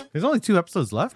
There's only 2 episodes left.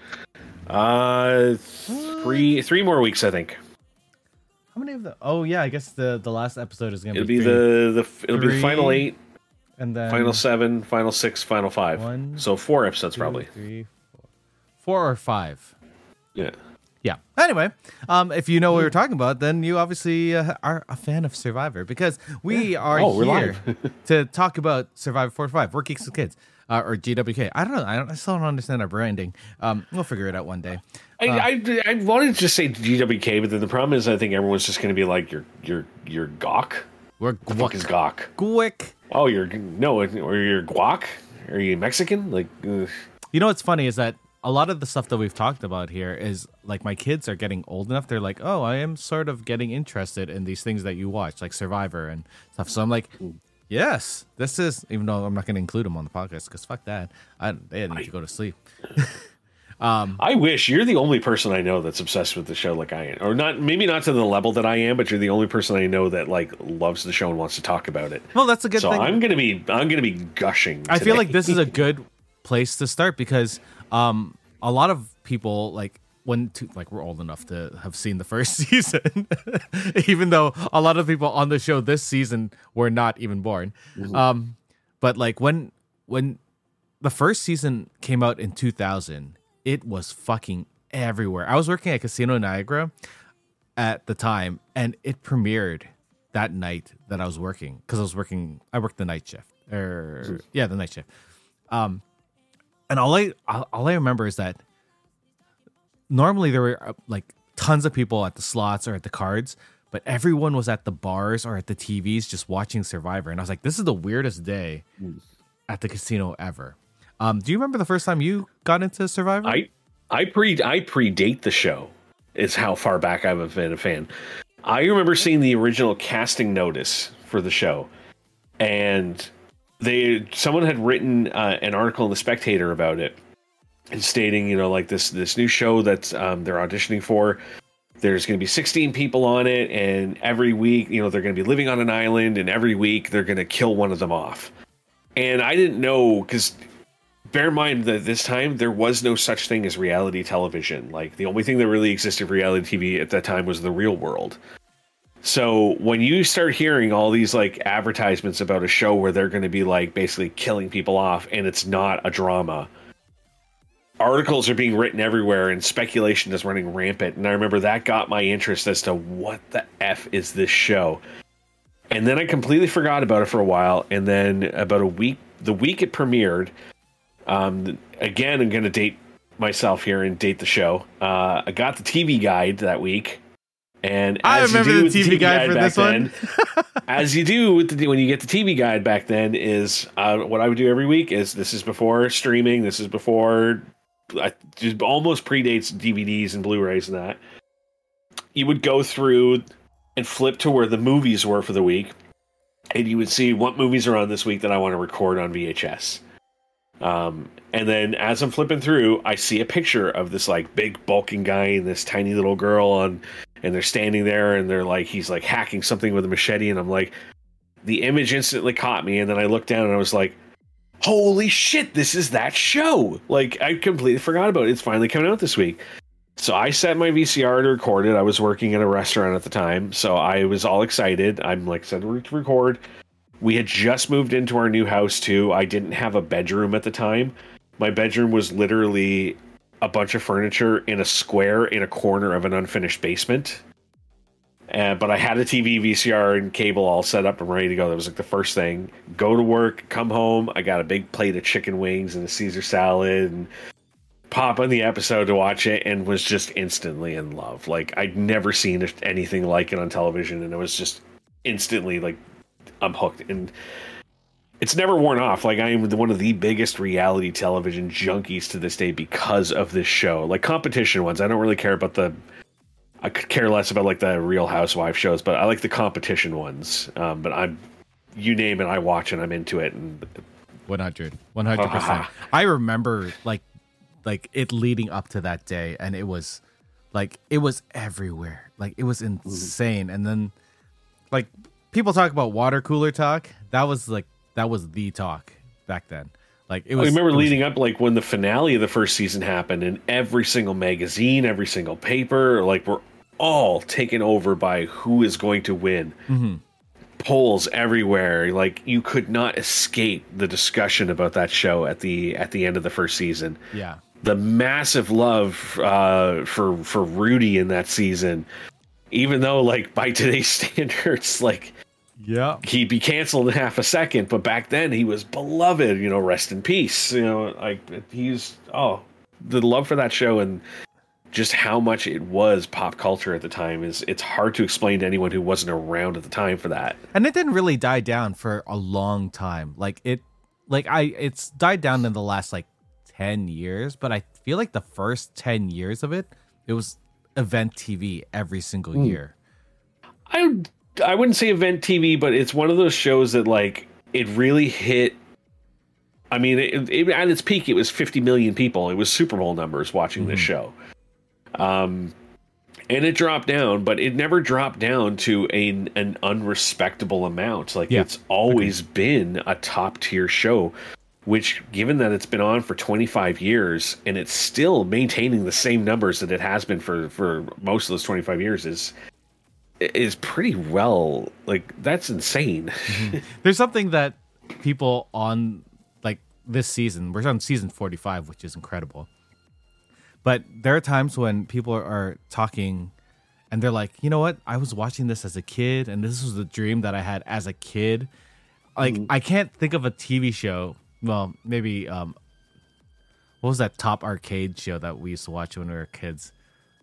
Three more weeks, I think. How many of the? Oh yeah, I guess the last episode is gonna It'll be be it'll be the final 8, and then final 7, final 6, final 5. 1, so 4 episodes 2, probably. 3, 4 or 5. Yeah. Yeah. Anyway, if you know what we're talking about, then you obviously are a fan of Survivor, because we are we're here live. to talk about Survivor 45. We're Geeks with Kids, or GWK. I don't know. I still don't understand our branding. We'll figure it out one day. I wanted to just say GWK, but then the problem is I think everyone's just going to be like, you're Gawk. We're The fuck is Gawk? Quick. Oh, or you're Guac? Are you Mexican? Like, ugh. You know what's funny is that a lot of the stuff that we've talked about here is like my kids are getting old enough. They're like, oh, I am sort of getting interested in these things that you watch, like Survivor and stuff. So I'm like, yes, this is, even though I'm not going to include them on the podcast because fuck that. They need to go to sleep. I wish. You're the only person I know that's obsessed with the show like I am, or not. Maybe not to the level that I am, but you're the only person I know that like loves the show and wants to talk about it. Well, that's a good so thing. I'm gonna be gushing. I feel today. like this is a good place to start because a lot of people like we're old enough to have seen the first season, even though a lot of people on the show this season were not even born. Mm-hmm. But like when the first season came out in 2000, it was fucking everywhere. I was working at Casino Niagara at the time, and it premiered that night that I was working because I worked the night shift, the night shift. And all I remember is that normally there were like tons of people at the slots or at the cards, but everyone was at the bars or at the TVs just watching Survivor. And I was like, this is the weirdest day at the casino ever. Do you remember the first time you got into Survivor? I predate the show. Is how far back I've been a fan. I remember seeing the original casting notice for the show, and someone had written an article in the Spectator about it, and stating, like this new show that they're auditioning for. There's going to be 16 people on it, and every week, they're going to be living on an island, and every week they're going to kill one of them off. And I didn't know, because bear in mind that this time there was no such thing as reality television. Like, the only thing that really existed for reality TV at that time was The Real World. So when you start hearing all these like advertisements about a show where they're going to be like basically killing people off, and it's not a drama, articles are being written everywhere and speculation is running rampant. And I remember that got my interest as to what the F is this show. And then I completely forgot about it for a while. And then about the week it premiered, again, I'm going to date myself here and date the show. I got the TV guide that week. And I remember the TV guide for this one. As you do when you get the TV guide back then, is what I would do every week is, this is before streaming. This is before, just almost predates DVDs and Blu-rays and that. You would go through and flip to where the movies were for the week, and you would see what movies are on this week that I want to record on VHS. And then as I'm flipping through, I see a picture of this like big bulking guy and this tiny little girl and they're standing there and they're like, he's like hacking something with a machete. And I'm like, the image instantly caught me. And then I looked down and I was like, holy shit, this is that show. Like, I completely forgot about it. It's finally coming out this week. So I set my VCR to record it. I was working at a restaurant at the time, so I was all excited. I'm like, set to record. We had just moved into our new house too. I didn't have a bedroom at the time. My bedroom was literally a bunch of furniture in a square in a corner of an unfinished basement. But I had a TV, VCR, and cable all set up and ready to go. That was like the first thing. Go to work, come home. I got a big plate of chicken wings and a Caesar salad, and pop on the episode to watch it, and was just instantly in love. Like, I'd never seen anything like it on television, and it was just instantly like, I'm hooked. And it's never worn off. Like, I am one of the biggest reality television junkies to this day because of this show. Like, competition ones, I don't really care about I could care less about like the Real Housewife shows, but I like the competition ones. But you name it, I watch and I'm into it. And 100%. I remember like it leading up to that day, and it was everywhere. Like, it was insane. And then like people talk about water cooler talk. That was the talk back then. Like it was. I remember it was- leading up, like when the finale of the first season happened, and every single magazine, every single paper, like we're all taken over by who is going to win. Mhm. Polls everywhere. Like you could not escape the discussion about that show at the end of the first season. Yeah. The massive love for Rudy in that season, even though like by today's standards, like Yeah. he'd be canceled in half a second, but back then he was beloved. You know, rest in peace. You know, like he's the love for that show and just how much it was pop culture at the time it's hard to explain to anyone who wasn't around at the time for that. And it didn't really die down for a long time. It's died down in the last like 10 years, but I feel like the first 10 years of it was event TV every single year. I wouldn't say event TV, but it's one of those shows that like it really hit. I mean, it at its peak, it was 50 million people. It was Super Bowl numbers watching this show. And it dropped down, but it never dropped down to an unrespectable amount. Like it's always been a top tier show, which given that it's been on for 25 years and it's still maintaining the same numbers that it has been for most of those 25 years is pretty well, like that's insane. There's something that people on like this season, we're on season 45, which is incredible. But there are times when people are talking and they're like, you know what? I was watching this as a kid and this was the dream that I had as a kid. Like, I can't think of a TV show. Well, maybe, what was that top arcade show that we used to watch when we were kids?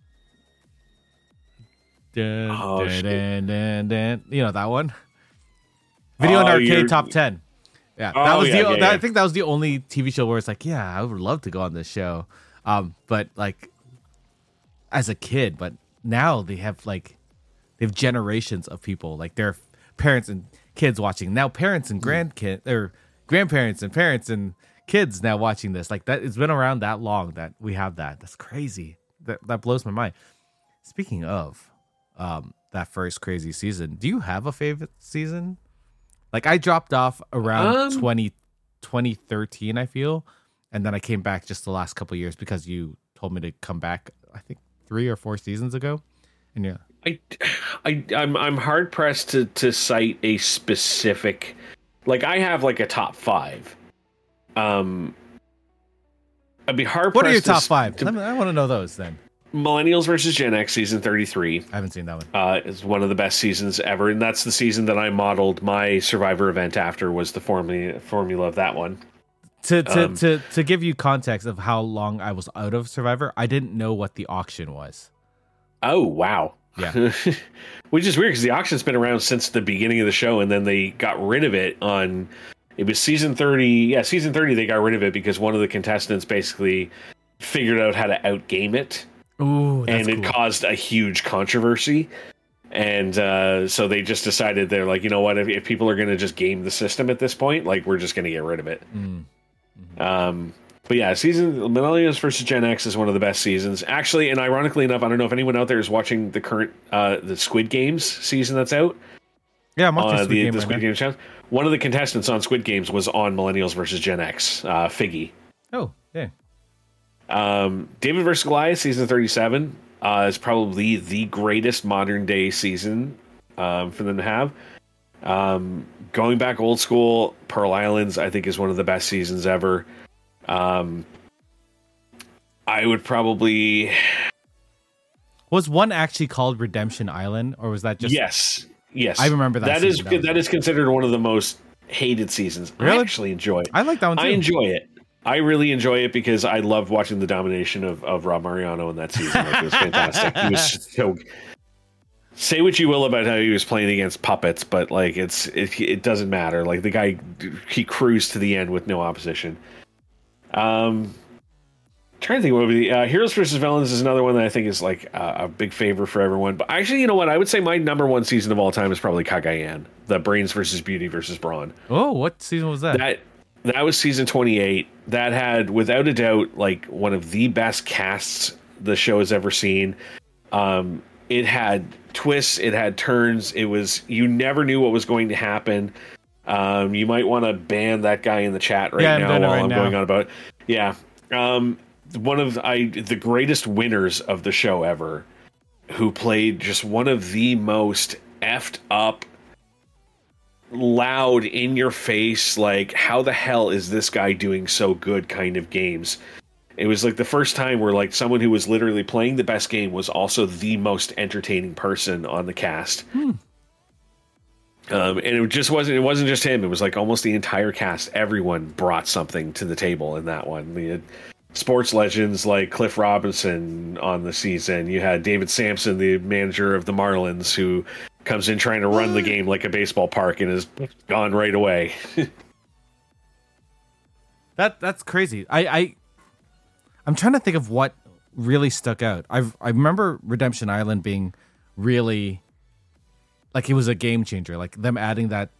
Dun, dun, dun, dun. You know that one? Video and Arcade Top 10. Yeah, that was I think that was the only TV show where it's like, yeah, I would love to go on this show. But like as a kid, but now they have generations of people, like their parents and kids watching. Now parents and grandparents and parents and kids now watching this. Like that, it's been around that long that we have that. That's crazy. That blows my mind. Speaking of that first crazy season, do you have a favorite season? Like I dropped off around 2013, I feel. And then I came back just the last couple of years because you told me to come back, I think 3 or 4 seasons ago. And yeah. I'm hard pressed to cite a specific, like I have like a top 5. I'd be hard pressed. What are your top 5? I want to know those then. Millennials versus Gen X season 33. I haven't seen that one. Is one of the best seasons ever, and that's the season that I modeled my Survivor event after. Was the formula of that one. To give you context of how long I was out of Survivor, I didn't know what the auction was. Oh, wow. Yeah. Which is weird because the auction's been around since the beginning of the show, and then they got rid of it it was season 30. Yeah, season 30, they got rid of it because one of the contestants basically figured out how to outgame it. Ooh, that's and it cool. caused a huge controversy. And so they just decided, they're like, you know what, if people are going to just game the system at this point, like we're just going to get rid of it. But yeah, Millennials versus Gen X is one of the best seasons. Actually, and ironically enough, I don't know if anyone out there is watching the current the Squid Games season that's out. Yeah, I'm watching the Squid Games channel. One of the contestants on Squid Games was on Millennials versus Gen X, Figgy. Oh, yeah. David versus Goliath season 37 is probably the greatest modern day season for them to have. Going back old school, Pearl Islands I think is one of the best seasons ever. I would probably... Was one actually called Redemption Island, or was that just... Yes. I remember that season. That is considered one of the most hated seasons. Really? I actually enjoy it. I like that one too. I enjoy it. I really enjoy it because I loved watching the domination of Rob Mariano in that season. Like, it was fantastic. He was so... Say what you will about how he was playing against puppets, but like it doesn't matter. Like the guy, he cruised to the end with no opposition. Trying to think what would be Heroes versus Villains is another one that I think is like a big favor for everyone. But actually, you know what? I would say my number one season of all time is probably Cagayan, the Brains versus Beauty versus Brawn. Oh, what season was that? That was season 28. That had, without a doubt, like one of the best casts the show has ever seen. It had twists, it had turns. It was, you never knew what was going to happen. You might want to ban that guy in the chat right Yeah, I'm now doing it while right I'm now. going on about it. Yeah. One of the greatest winners of the show ever, who played just one of the most effed up, loud, in your face, like, how the hell is this guy doing so good kind of games. It was like the first time where like someone who was literally playing the best game was also the most entertaining person on the cast. And it wasn't just him. It was like almost the entire cast. Everyone brought something to the table in that one. We had sports legends like Cliff Robinson on the season. You had David Sampson, the manager of the Marlins, who comes in trying to run the game like a baseball park and is gone right away. That's crazy. I'm trying to think of what really stuck out. I remember Redemption Island being really, like, it was a game changer. Like, them adding that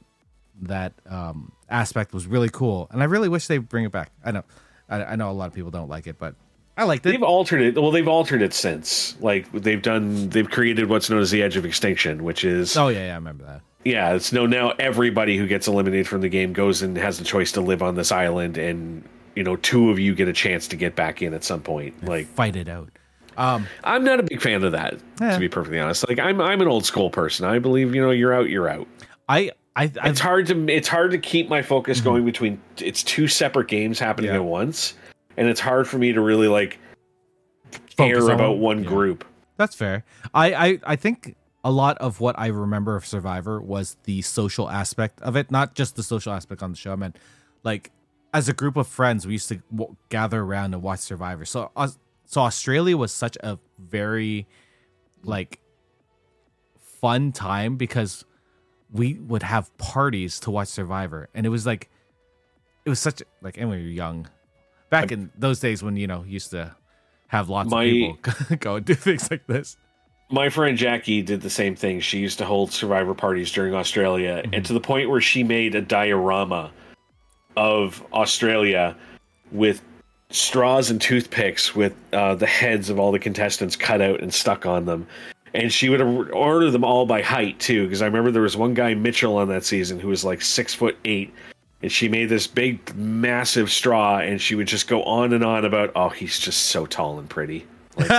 aspect was really cool, and I really wish they bring it back. I know a lot of people don't like it, but I liked it. They've altered it. Well, they've altered it since. Like, they've created what's known as the Edge of Extinction, which is Oh yeah, I remember that. yeah, it's now everybody who gets eliminated from the game goes and has the choice to live on this island, and two of you get a chance to get back in at some point. Like, Fight it out. I'm not a big fan of that, to be perfectly honest. Like, I'm an old school person. I believe you're out, you're out. It's hard to keep my focus going between it's two separate games happening at once, and it's hard for me to really like care about one group. That's fair. I think a lot of what I remember of Survivor was the social aspect of it, not just the social aspect on the show. I meant, like, as a group of friends, we used to gather around and watch Survivor. So Australia was such a very, like, fun time because we would have parties to watch Survivor, and it was such like, and we were young back in those days when you used to have lots of people go and do things like this. My friend Jackie did the same thing. She used to hold Survivor parties during Australia, and to the point where she made a diorama of Australia with straws and toothpicks with the heads of all the contestants cut out and stuck on them. And she would order them all by height too, because I remember there was one guy, Mitchell, on that season who was like 6'8", and she made this big, massive straw, and she would just go on and on about, oh, he's just so tall and pretty. Like,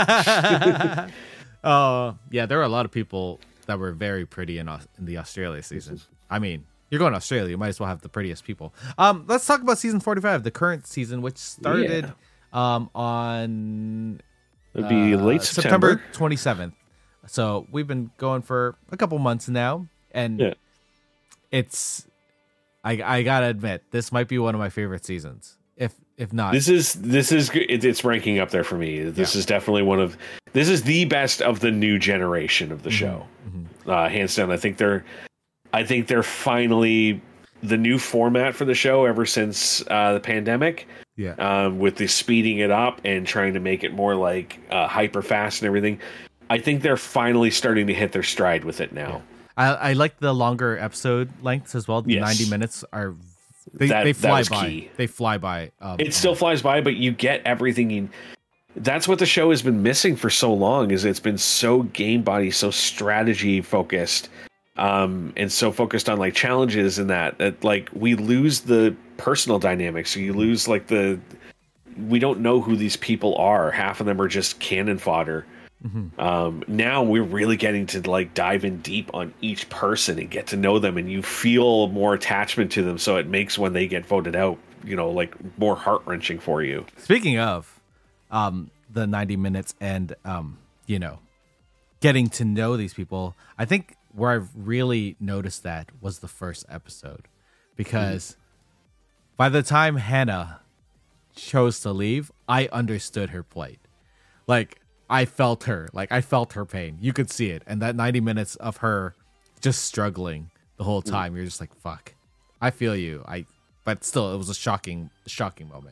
yeah, there were a lot of people that were very pretty in the Australia season. I mean, you're going to Australia, you might as well have the prettiest people. Let's talk about season 45, the current season, which started on it'd be late September 27th. So we've been going for a couple months now, and it's I gotta admit, this might be one of my favorite seasons. If not, this is it's ranking up there for me. This is definitely this is the best of the new generation of the show, hands down. I think they're finally the new format for the show ever since the pandemic. With the speeding it up and trying to make it more like hyper fast and everything. I think they're finally starting to hit their stride with it now. I like the longer episode lengths as well. The 90 minutes are they fly by. Key. They fly by. It still flies by, but you get everything. That's what the show has been missing for so long. Is it's been so game body, so strategy focused, and so focused on like challenges and that like we lose the personal dynamics. So you lose like we don't know who these people are. Half of them are just cannon fodder. Now we're really getting to like dive in deep on each person and get to know them, and you feel more attachment to them, so it makes when they get voted out like more heart-wrenching for you. Speaking of the 90 minutes and getting to know these people, I think where I've really noticed that was the first episode, because by the time Hannah chose to leave, I understood her plight. Like, I felt her. Like, I felt her pain. You could see it. And that 90 minutes of her just struggling the whole time, you're just like, fuck. I feel you. But still, it was a shocking moment.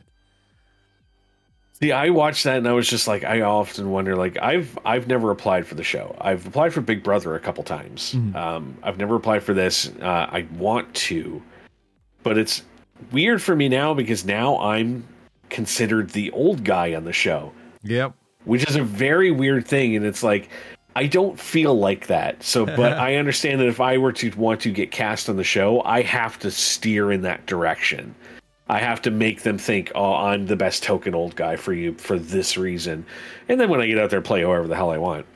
See, I watched that and I was just like, I often wonder, like, I've never applied for the show. I've applied for Big Brother a couple times. I've never applied for this. I want to, but it's weird for me now because now I'm considered the old guy on the show. Yep. Which is a very weird thing. And it's like, I don't feel like that. So, but I understand that if I were to want to get cast on the show, I have to steer in that direction. I have to make them think, oh, I'm the best token old guy for you for this reason. And then when I get out there, play whoever the hell I want.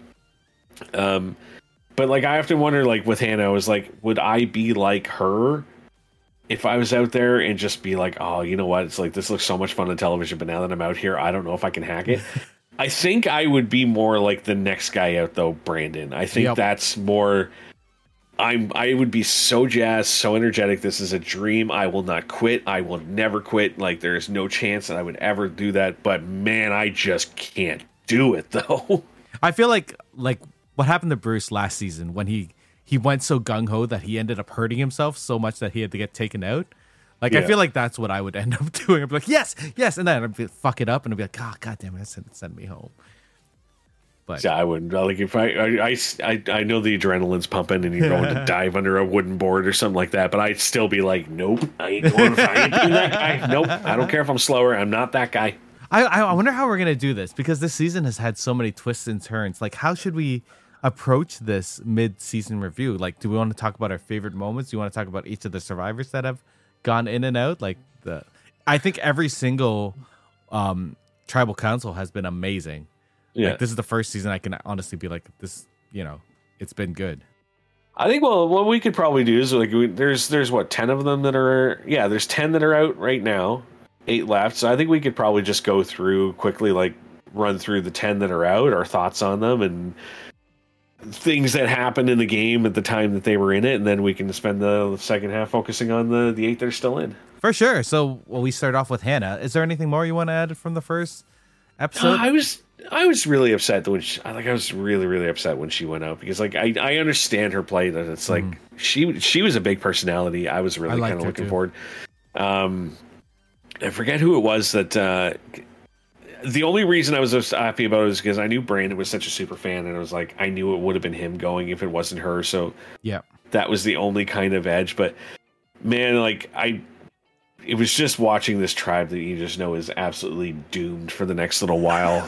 But like, I have to wonder, like with Hannah, I was like, would I be like her if I was out there and just be like, oh, you know what? It's like, this looks so much fun on television, but now that I'm out here, I don't know if I can hack it. I think I would be more like the next guy out, though, Brandon. I think that's more. I would be so jazzed, so energetic. This is a dream. I will not quit. I will never quit. Like, there is no chance that I would ever do that. But man, I just can't do it, though. I feel like what happened to Bruce last season when he went so gung ho that he ended up hurting himself so much that he had to get taken out. Like, I feel like that's what I would end up doing. I'd be like, yes, and then I'd fuck it up, and I'd be like, oh, God damn it, send me home. But yeah, I wouldn't. Like, if I know the adrenaline's pumping and you're going to dive under a wooden board or something like that, but I'd still be like, nope, I ain't doing that guy. Nope, I don't care if I'm slower. I'm not that guy. I wonder how we're going to do this, because this season has had so many twists and turns. Like, how should we approach this mid-season review? Like, do we want to talk about our favorite moments? Do you want to talk about each of the survivors that have gone in and out? Like, I think every single tribal council has been amazing. Yeah, like, this is the first season I can honestly be like, this, it's been good. I think, well, what we could probably do is, like, there's what, 10 of them that are, there's 10 that are out right now, 8 left. So I think we could probably just go through quickly, like, run through the 10 that are out, our thoughts on them, and things that happened in the game at the time that they were in it, and then we can spend the second half focusing on the 8 that are still in. For sure. So, we start off with Hannah. Is there anything more you want to add from the first episode? I was really upset when I was really, really upset when she went out, because like I understand her play, that it's like she was a big personality. I was really kind of looking forward. I forget who it was that the only reason I was so happy about it is because I knew Brandon was such a super fan, and I was like, I knew it would have been him going if it wasn't her. So yeah, that was the only kind of edge. But man, like it was just watching this tribe that you just know is absolutely doomed for the next little while.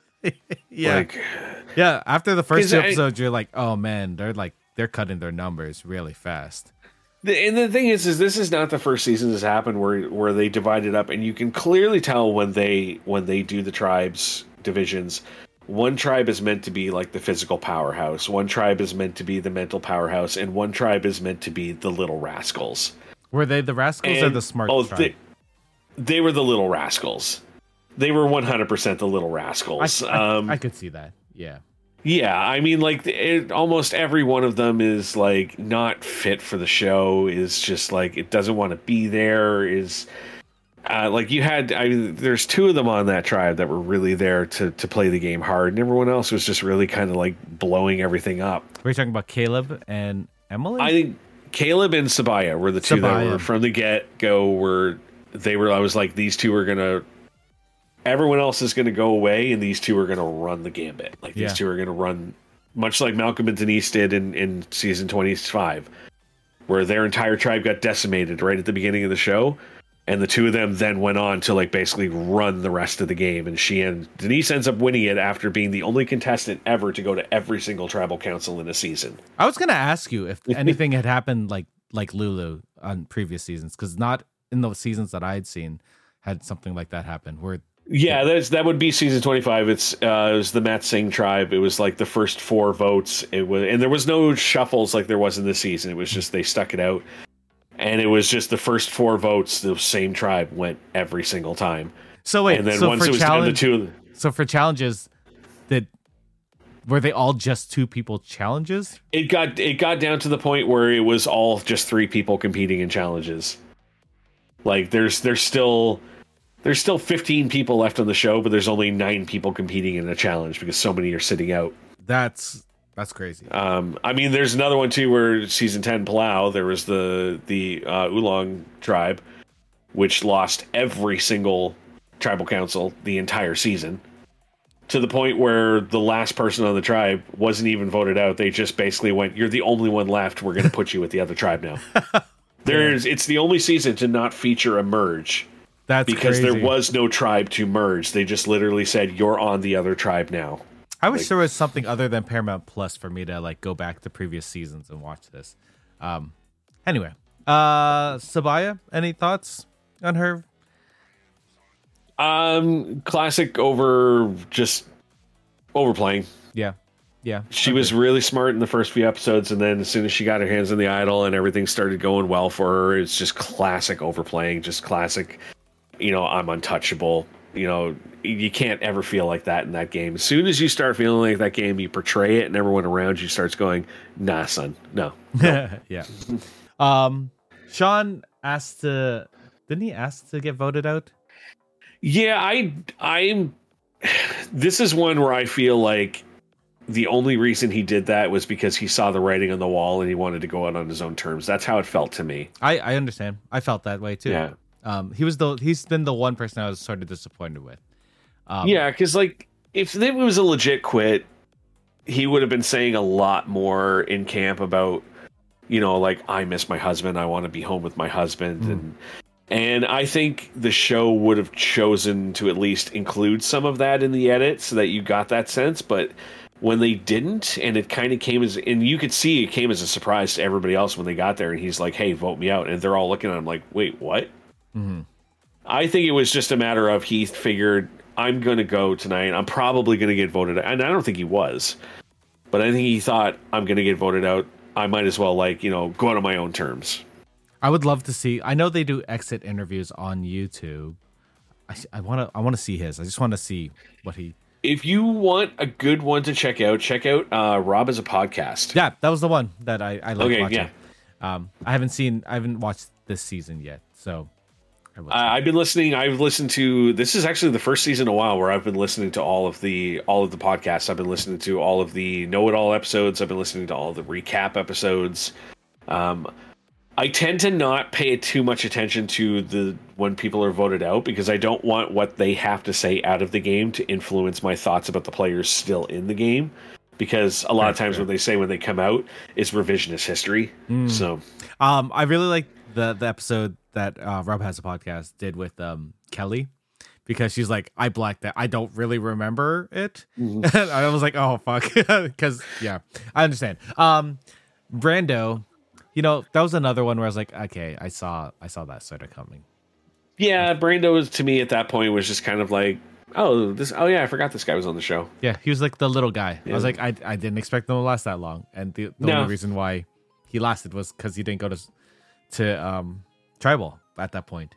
Yeah. After the first 2 episodes, you're like, oh man, they're cutting their numbers really fast. And the thing is this is not the first season this happened where they divide it up, and you can clearly tell when they do the tribes divisions. One tribe is meant to be like the physical powerhouse, one tribe is meant to be the mental powerhouse, and one tribe is meant to be the little rascals. Were they the rascals or the smart tribe? They were the little rascals. They were 100% the little rascals. I could see that. Yeah. Yeah, I mean, like, almost every one of them is, like, not fit for the show, is just, like, it doesn't want to be there, is... like, there's 2 of them on that tribe that were really there to play the game hard, and everyone else was just really kind of, like, blowing everything up. Were you talking about Caleb and Emily? I think Caleb and Sabaya were the 2 that were, from the get-go, I was like, these 2 are going to... Everyone else is going to go away, and these 2 are going to run the gambit. Like, these 2 are going to run, much like Malcolm and Denise did in season 25, where their entire tribe got decimated right at the beginning of the show, and the 2 of them then went on to, like, basically run the rest of the game, and Denise ends up winning it after being the only contestant ever to go to every single tribal council in a season. I was going to ask you if anything had happened like Lulu on previous seasons, because not in those seasons that I had seen had something like that happen, where... Yeah, that would be season 25. It was the Matt Singh tribe. It was like the first 4 votes. And there was no shuffles like there was in this season. It was just they stuck it out, and it was just the first 4 votes. The same tribe went every single time. So wait, and then once it was down to 2. So for challenges, were they all just 2 people challenges? It got down to the point where it was all just 3 people competing in challenges. Like there's still 15 people left on the show, but there's only 9 people competing in a challenge because so many are sitting out. That's crazy. I mean, there's another one too where season 10 Palau, there was the Oolong tribe, which lost every single tribal council the entire season, to the point where the last person on the tribe wasn't even voted out. They just basically went, "You're the only one left. We're going to put you with the other tribe now." It's the only season to not feature a merge. That's because crazy. There was no tribe to merge. They just literally said, "You're on the other tribe now." I wish there was something other than Paramount Plus for me to like go back to previous seasons and watch this. Anyway, Sabaya, any thoughts on her? Classic overplaying. Yeah. She was really smart in the first few episodes, and then as soon as she got her hands on the idol and everything started going well for her, it's just classic overplaying, just classic, I'm untouchable. You can't ever feel like that in that game. As soon as you start feeling like that game, you portray it, and everyone around you starts going, "Nah, son, no." Yeah. Sean didn't he ask to get voted out? Yeah, I'm. This is one where I feel like the only reason he did that was because he saw the writing on the wall and he wanted to go out on his own terms. That's how it felt to me. I understand. I felt that way too. Yeah. He's been the one person I was sort of disappointed with. Yeah, because like if it was a legit quit, he would have been saying a lot more in camp about, like, I miss my husband, I want to be home with my husband, and I think the show would have chosen to at least include some of that in the edit so that you got that sense, but when they didn't, and it kind of came and you could see it came as a surprise to everybody else when they got there, and he's like, "Hey, vote me out," and they're all looking at him like, "Wait, what?" Mm-hmm. I think it was just a matter of he figured, I'm going to go tonight, I'm probably going to get voted out, and I don't think he was, but I think he thought, I'm going to get voted out, I might as well, like, go out on my own terms. I would love to see. I know they do exit interviews on YouTube. I want to see his. I just want to see what he. If you want a good one to check out Rob Has a Podcast. Yeah, that was the one that I liked watching. Yeah. I haven't watched this season yet, so I've been listening. I've listened to. This is actually the first season in a while where I've been listening to all of the podcasts. I've been listening to all of the Know It All episodes. I've been listening to all the recap episodes. I tend to not pay too much attention to when people are voted out because I don't want what they have to say out of the game to influence my thoughts about the players still in the game. Because a lot of times when they say when they come out, it's revisionist history. So, I really like the episode that Rob Has a Podcast did with Kelly, because she's like, I blacked that. I don't really remember it. And I was like, oh fuck, because yeah, I understand. Brando, that was another one where I was like, okay, I saw that sort of coming. Yeah, Brando was, to me at that point, was just kind of like, oh yeah, I forgot this guy was on the show. Yeah, he was like the little guy. Yeah. I was like, I didn't expect him to last that long, and the only reason why he lasted was because he didn't go to tribal at that point.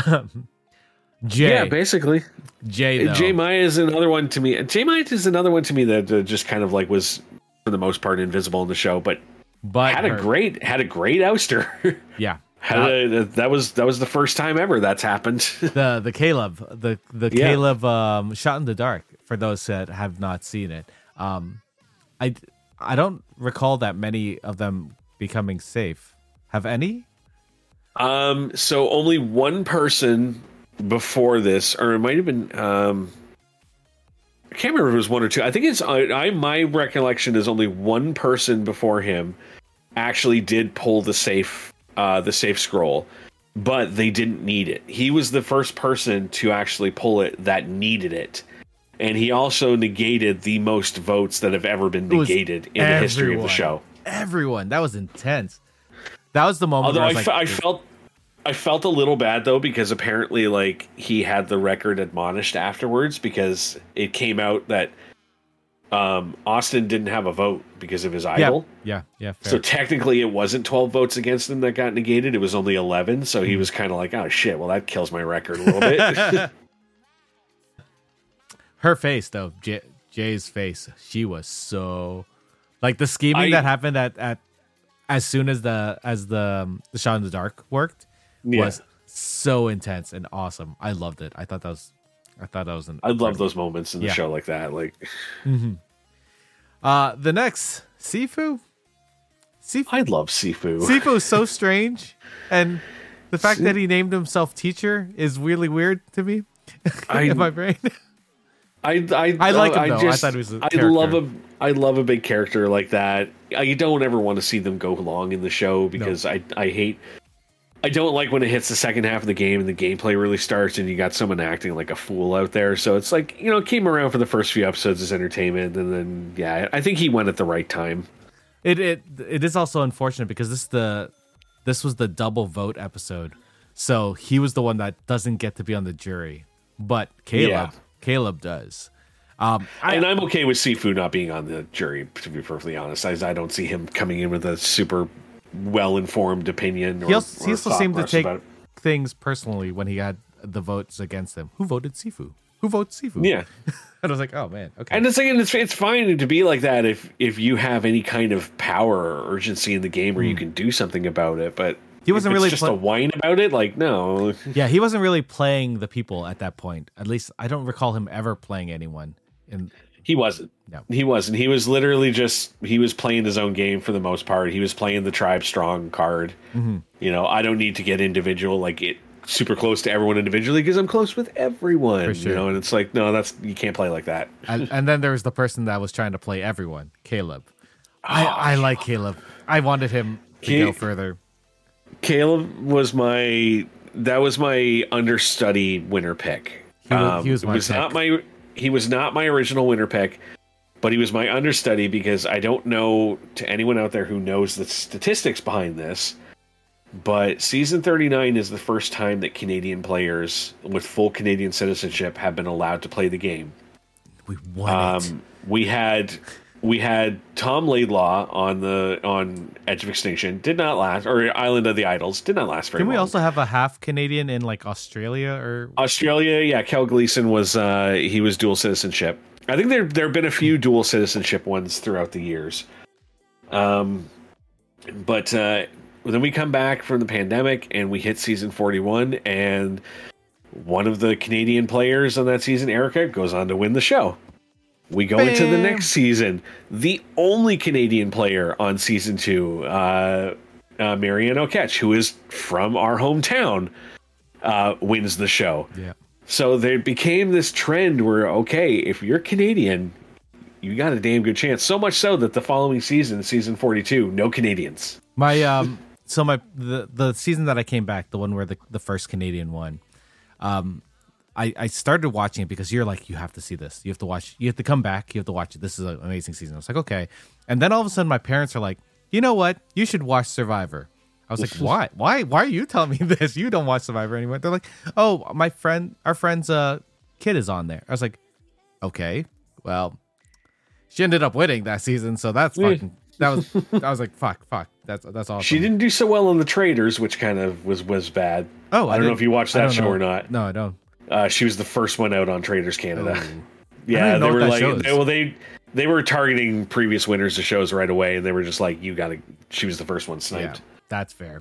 Jay, yeah, basically. Jay Maya is another one to me. Jay Maya is another one to me that just kind of like was for the most part invisible in the show, but had a great ouster. Yeah. That was the first time ever that's happened. the Caleb, the Caleb Shot in the Dark, for those that have not seen it. I don't recall that many of them becoming safe. Have any? So only one person before this, or it might have been I can't remember if it was one or two. I think it's my recollection is only one person before him actually did pull the safe scroll, but they didn't need it. He was the first person to actually pull it that needed it. And he also negated the most votes that have ever been negated in the history of the show. Everyone. That was intense. That was the moment. Although I felt a little bad though, because apparently like he had the record admonished afterwards, because it came out that Austin didn't have a vote because of his idol. Yeah. Fair. So technically it wasn't 12 votes against him that got negated. It was only 11. So he was kind of like, oh shit, well that kills my record a little bit. Her face though, Jay's face, she was so like the scheming that happened at as soon as the Shot in the Dark worked was so intense and awesome. I loved it. I thought that was I love those moments in the show like that. Like, the next Sifu. I love Sifu. Sifu is so strange, and the fact that he named himself Teacher is really weird to me in my brain. I like him though. I thought he was a character. I love a big character like that. You don't ever want to see them go long in the show because I hate I don't like when it hits the second half of the game and the gameplay really starts and you got someone acting like a fool out there. So it's like, it came around for the first few episodes as entertainment, and then yeah, I think he went at the right time. It is also unfortunate because this was the double vote episode, so he was the one that doesn't get to be on the jury, but Caleb does. And I'm okay with Sifu not being on the jury, to be perfectly honest. I don't see him coming in with a super well-informed opinion. He also seemed to take things personally when he had the votes against him. Who voted Sifu? Who votes Sifu? Yeah. And I was like, oh man, okay. And it's fine to be like that if you have any kind of power or urgency in the game where you can do something about it. But he wasn't really just a whine about it. Like, no. Yeah, he wasn't really playing the people at that point. At least I don't recall him ever playing anyone. He wasn't. No. He wasn't. He was literally he was playing his own game for the most part. He was playing the Tribe Strong card. Mm-hmm. I don't need to get individual super close to everyone individually because I'm close with everyone. For sure. And it's like, no, you can't play like that. And then there was the person that was trying to play everyone, Caleb. I like Caleb. I wanted him to go further. Caleb was my understudy winner pick. He was not my original winner pick, but he was my understudy because I don't know to anyone out there who knows the statistics behind this, but season 39 is the first time that Canadian players with full Canadian citizenship have been allowed to play the game. We won it. We had Tom Laidlaw on Edge of Extinction. Did not last, or Island of the Idols. Did not last very long. Didn't we also have a half Canadian in Australia or Australia? Yeah, Kel Gleason was he was dual citizenship. I think there have been a few dual citizenship ones throughout the years. But then we come back from the pandemic and we hit season 41, and one of the Canadian players on that season, Erica, goes on to win the show. We go into the next season. The only Canadian player on season 2, Marianne O'Ketch, who is from our hometown, wins the show. Yeah. So there became this trend where, okay, if you're Canadian, you got a damn good chance. So much so that the following season, season 42, no Canadians. The season that I came back, the one where the first Canadian won, I started watching it because you're like, you have to see this. You have to watch. You have to come back. You have to watch it. This is an amazing season. I was like, okay. And then all of a sudden, my parents are like, you know what? You should watch Survivor. I was like, why? Why are you telling me this? You don't watch Survivor anymore. They're like, oh, our friend's kid is on there. I was like, okay, well, she ended up winning that season, so that's fucking. I was like, fuck. That's awesome. She didn't do so well on the Traders, which kind of was bad. Oh, I don't know if you watched that show or not. No, I don't. She was the first one out on Traders Canada. Oh. Yeah, they were like, they were targeting previous winners of shows right away, and they were just like, she was the first one sniped. Yeah, that's fair.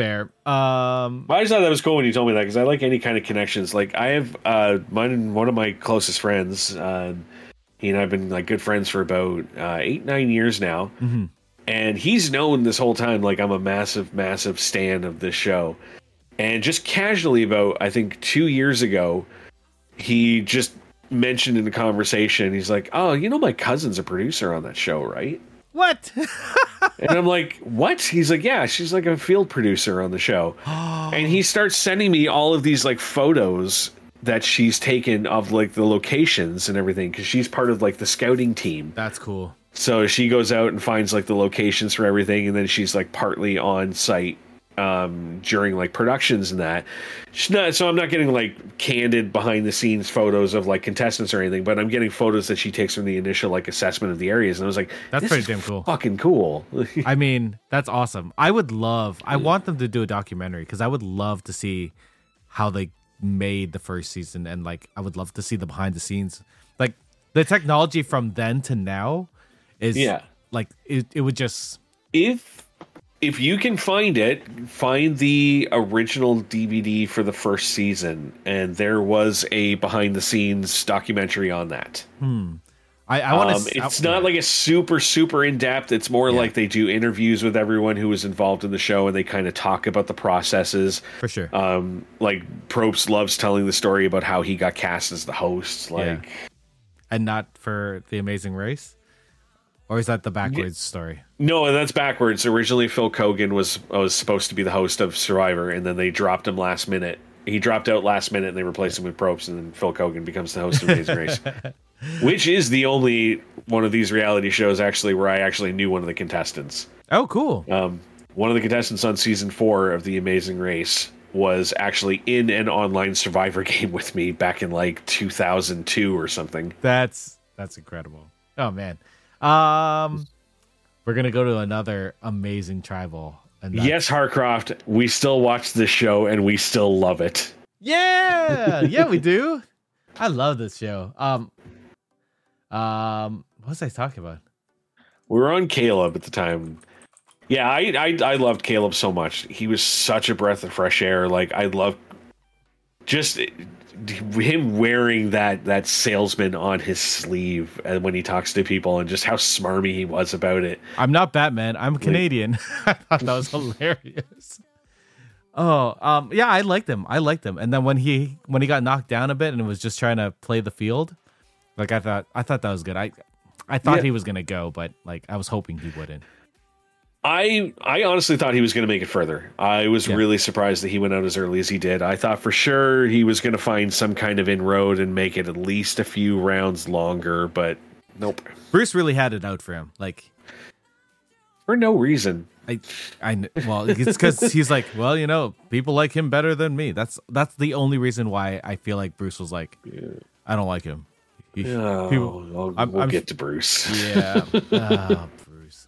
I just thought that was cool when you told me that, because I like any kind of connections. Like, I have one of my closest friends. He and I have been good friends for about 8-9 years now, mm-hmm. and he's known this whole time like I'm a massive stan of this show. And just casually, about I think 2 years ago, he just mentioned in the conversation, he's like, "Oh, my cousin's a producer on that show, right?" What? And I'm like, what? He's like, yeah, she's like a field producer on the show. And he starts sending me all of these photos that she's taken of the locations and everything, because she's part of the scouting team. That's cool. So she goes out and finds the locations for everything, and then she's partly on site during productions and that. So I'm not getting candid behind the scenes photos of contestants or anything, but I'm getting photos that she takes from the initial assessment of the areas, and I was like, that's pretty damn cool. Fucking cool. I mean, that's awesome. I want them to do a documentary, because I would love to see how they made the first season, and I would love to see the behind the scenes. The technology from then to now is it would just, if you can find the original DVD for the first season, and there was a behind the scenes documentary on that. I want to. It's not a super in depth. It's more like they do interviews with everyone who was involved in the show, and they kind of talk about the processes. For sure. Probst loves telling the story about how he got cast as the host, and not for The Amazing Race. Or is that the backwards story? No, that's backwards. Originally, Phil Kogan was supposed to be the host of Survivor, and then they dropped him last minute. He dropped out last minute, and they replaced him with Probst, and then Phil Kogan becomes the host of Amazing Race, which is the only one of these reality shows actually where I actually knew one of the contestants. Oh, cool. One of the contestants on season 4 of The Amazing Race was actually in an online Survivor game with me back in like 2002 or something. That's incredible. Oh man. We're gonna go to another amazing tribal. And yes, Harcroft, we still watch this show and we still love it. Yeah, we do. I love this show. What was I talking about? We were on Caleb at the time. Yeah, I loved Caleb so much. He was such a breath of fresh air. Like, I loved just him wearing that salesman on his sleeve and when he talks to people, and just how smarmy he was about it. I'm not Batman. I'm Canadian. I thought that was hilarious. Oh, yeah, I liked him. And then when he got knocked down a bit and was just trying to play the field, like I thought that was good. I thought he was gonna go, but like I was hoping he wouldn't. I honestly thought he was going to make it further. I was really surprised that he went out as early as he did. I thought for sure he was going to find some kind of inroad and make it at least a few rounds longer, but nope. Bruce really had it out for him, like for no reason. Well, it's because he's like, well, you know, people like him better than me. That's the only reason why I feel like Bruce was like, I don't like him. We'll get to Bruce. Yeah, Bruce.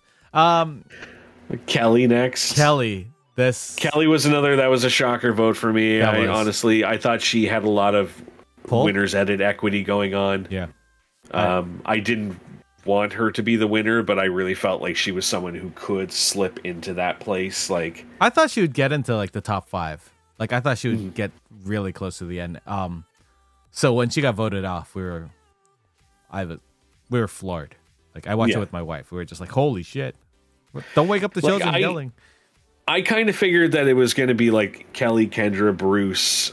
Kelly next. Kelly was another that was a shocker vote for me. I thought she had a lot of winner's edit equity going on. Yeah. I didn't want her to be the winner, but I really felt like she was someone who could slip into that place. Like, I thought she would get into like the top 5. Like, I thought she would get really close to the end. So when she got voted off, we were floored. Like, I watched it with my wife. We were just like, holy shit. Don't wake up the children yelling. I kind of figured that it was going to be like Kelly, Kendra, Bruce,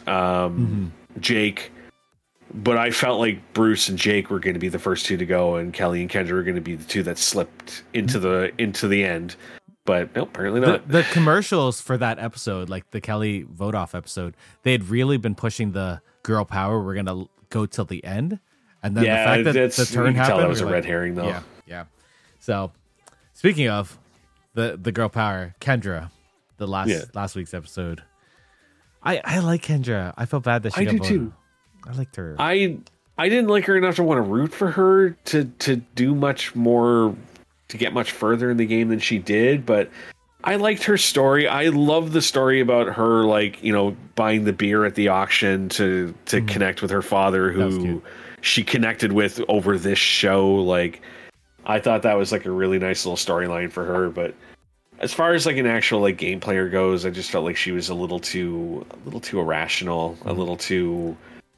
Jake, but I felt like Bruce and Jake were going to be the first 2 to go, and Kelly and Kendra were going to be the 2 that slipped into the end. But no, apparently not. The commercials for that episode, like the Kelly vote off episode, they had really been pushing the girl power. We're going to go till the end. And then the fact that the turn happened, that was a red herring, though. Yeah. So, speaking of the girl power, Kendra, the last week's episode. I like Kendra. I felt bad that she got voted. Too. I liked her. I didn't like her enough to want to root for her to do much more, to get much further in the game than she did, but I liked her story. I love the story about her, like, you know, buying the beer at the auction to connect with her father, who she connected with over this show. Like, I thought that was like a really nice little storyline for her. But as far as like an actual like game player goes, I just felt like she was a little too irrational, a little too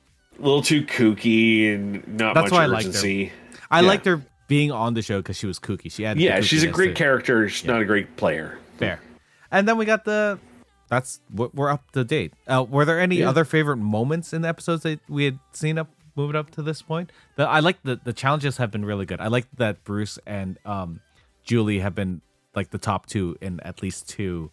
kooky, and not much urgency. I liked her being on the show because she was kooky. She had she's a great character. She's not a great player. Fair. And then we got we're up to date. Were there any other favorite moments in the episodes that we had seen moving up to this point? I like the challenges have been really good. I like that Bruce and Julie have been like the top 2 in at least 2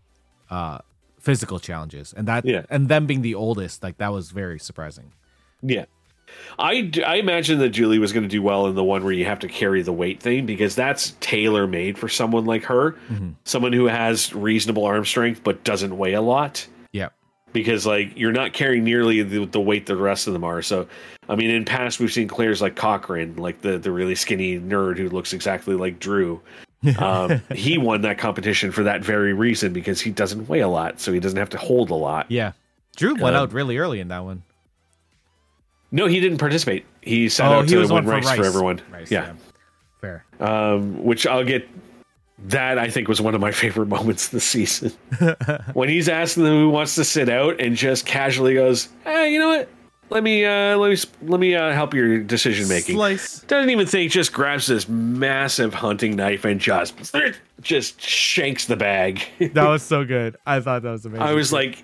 physical challenges, and and them being the oldest, like that was very surprising. Yeah. I imagine that Julie was going to do well in the one where you have to carry the weight thing, because that's tailor-made for someone like her, someone who has reasonable arm strength but doesn't weigh a lot. Yeah. Because, like, you're not carrying nearly the weight the rest of them are. So, I mean, in past, we've seen players like Cochran, like the really skinny nerd who looks exactly like Drew. He won that competition for that very reason, because he doesn't weigh a lot, so he doesn't have to hold a lot. Yeah. Drew went out really early in that one. No, he didn't participate. He sat out to win Rice for everyone. Rice, yeah. Fair. Which I'll get. That, I think, was one of my favorite moments this season. When he's asking them who wants to sit out and just casually goes, hey, you know what? Let me help your decision making. Slice. Doesn't even think, just grabs this massive hunting knife and just shanks the bag. That was so good. I thought that was amazing. I was like,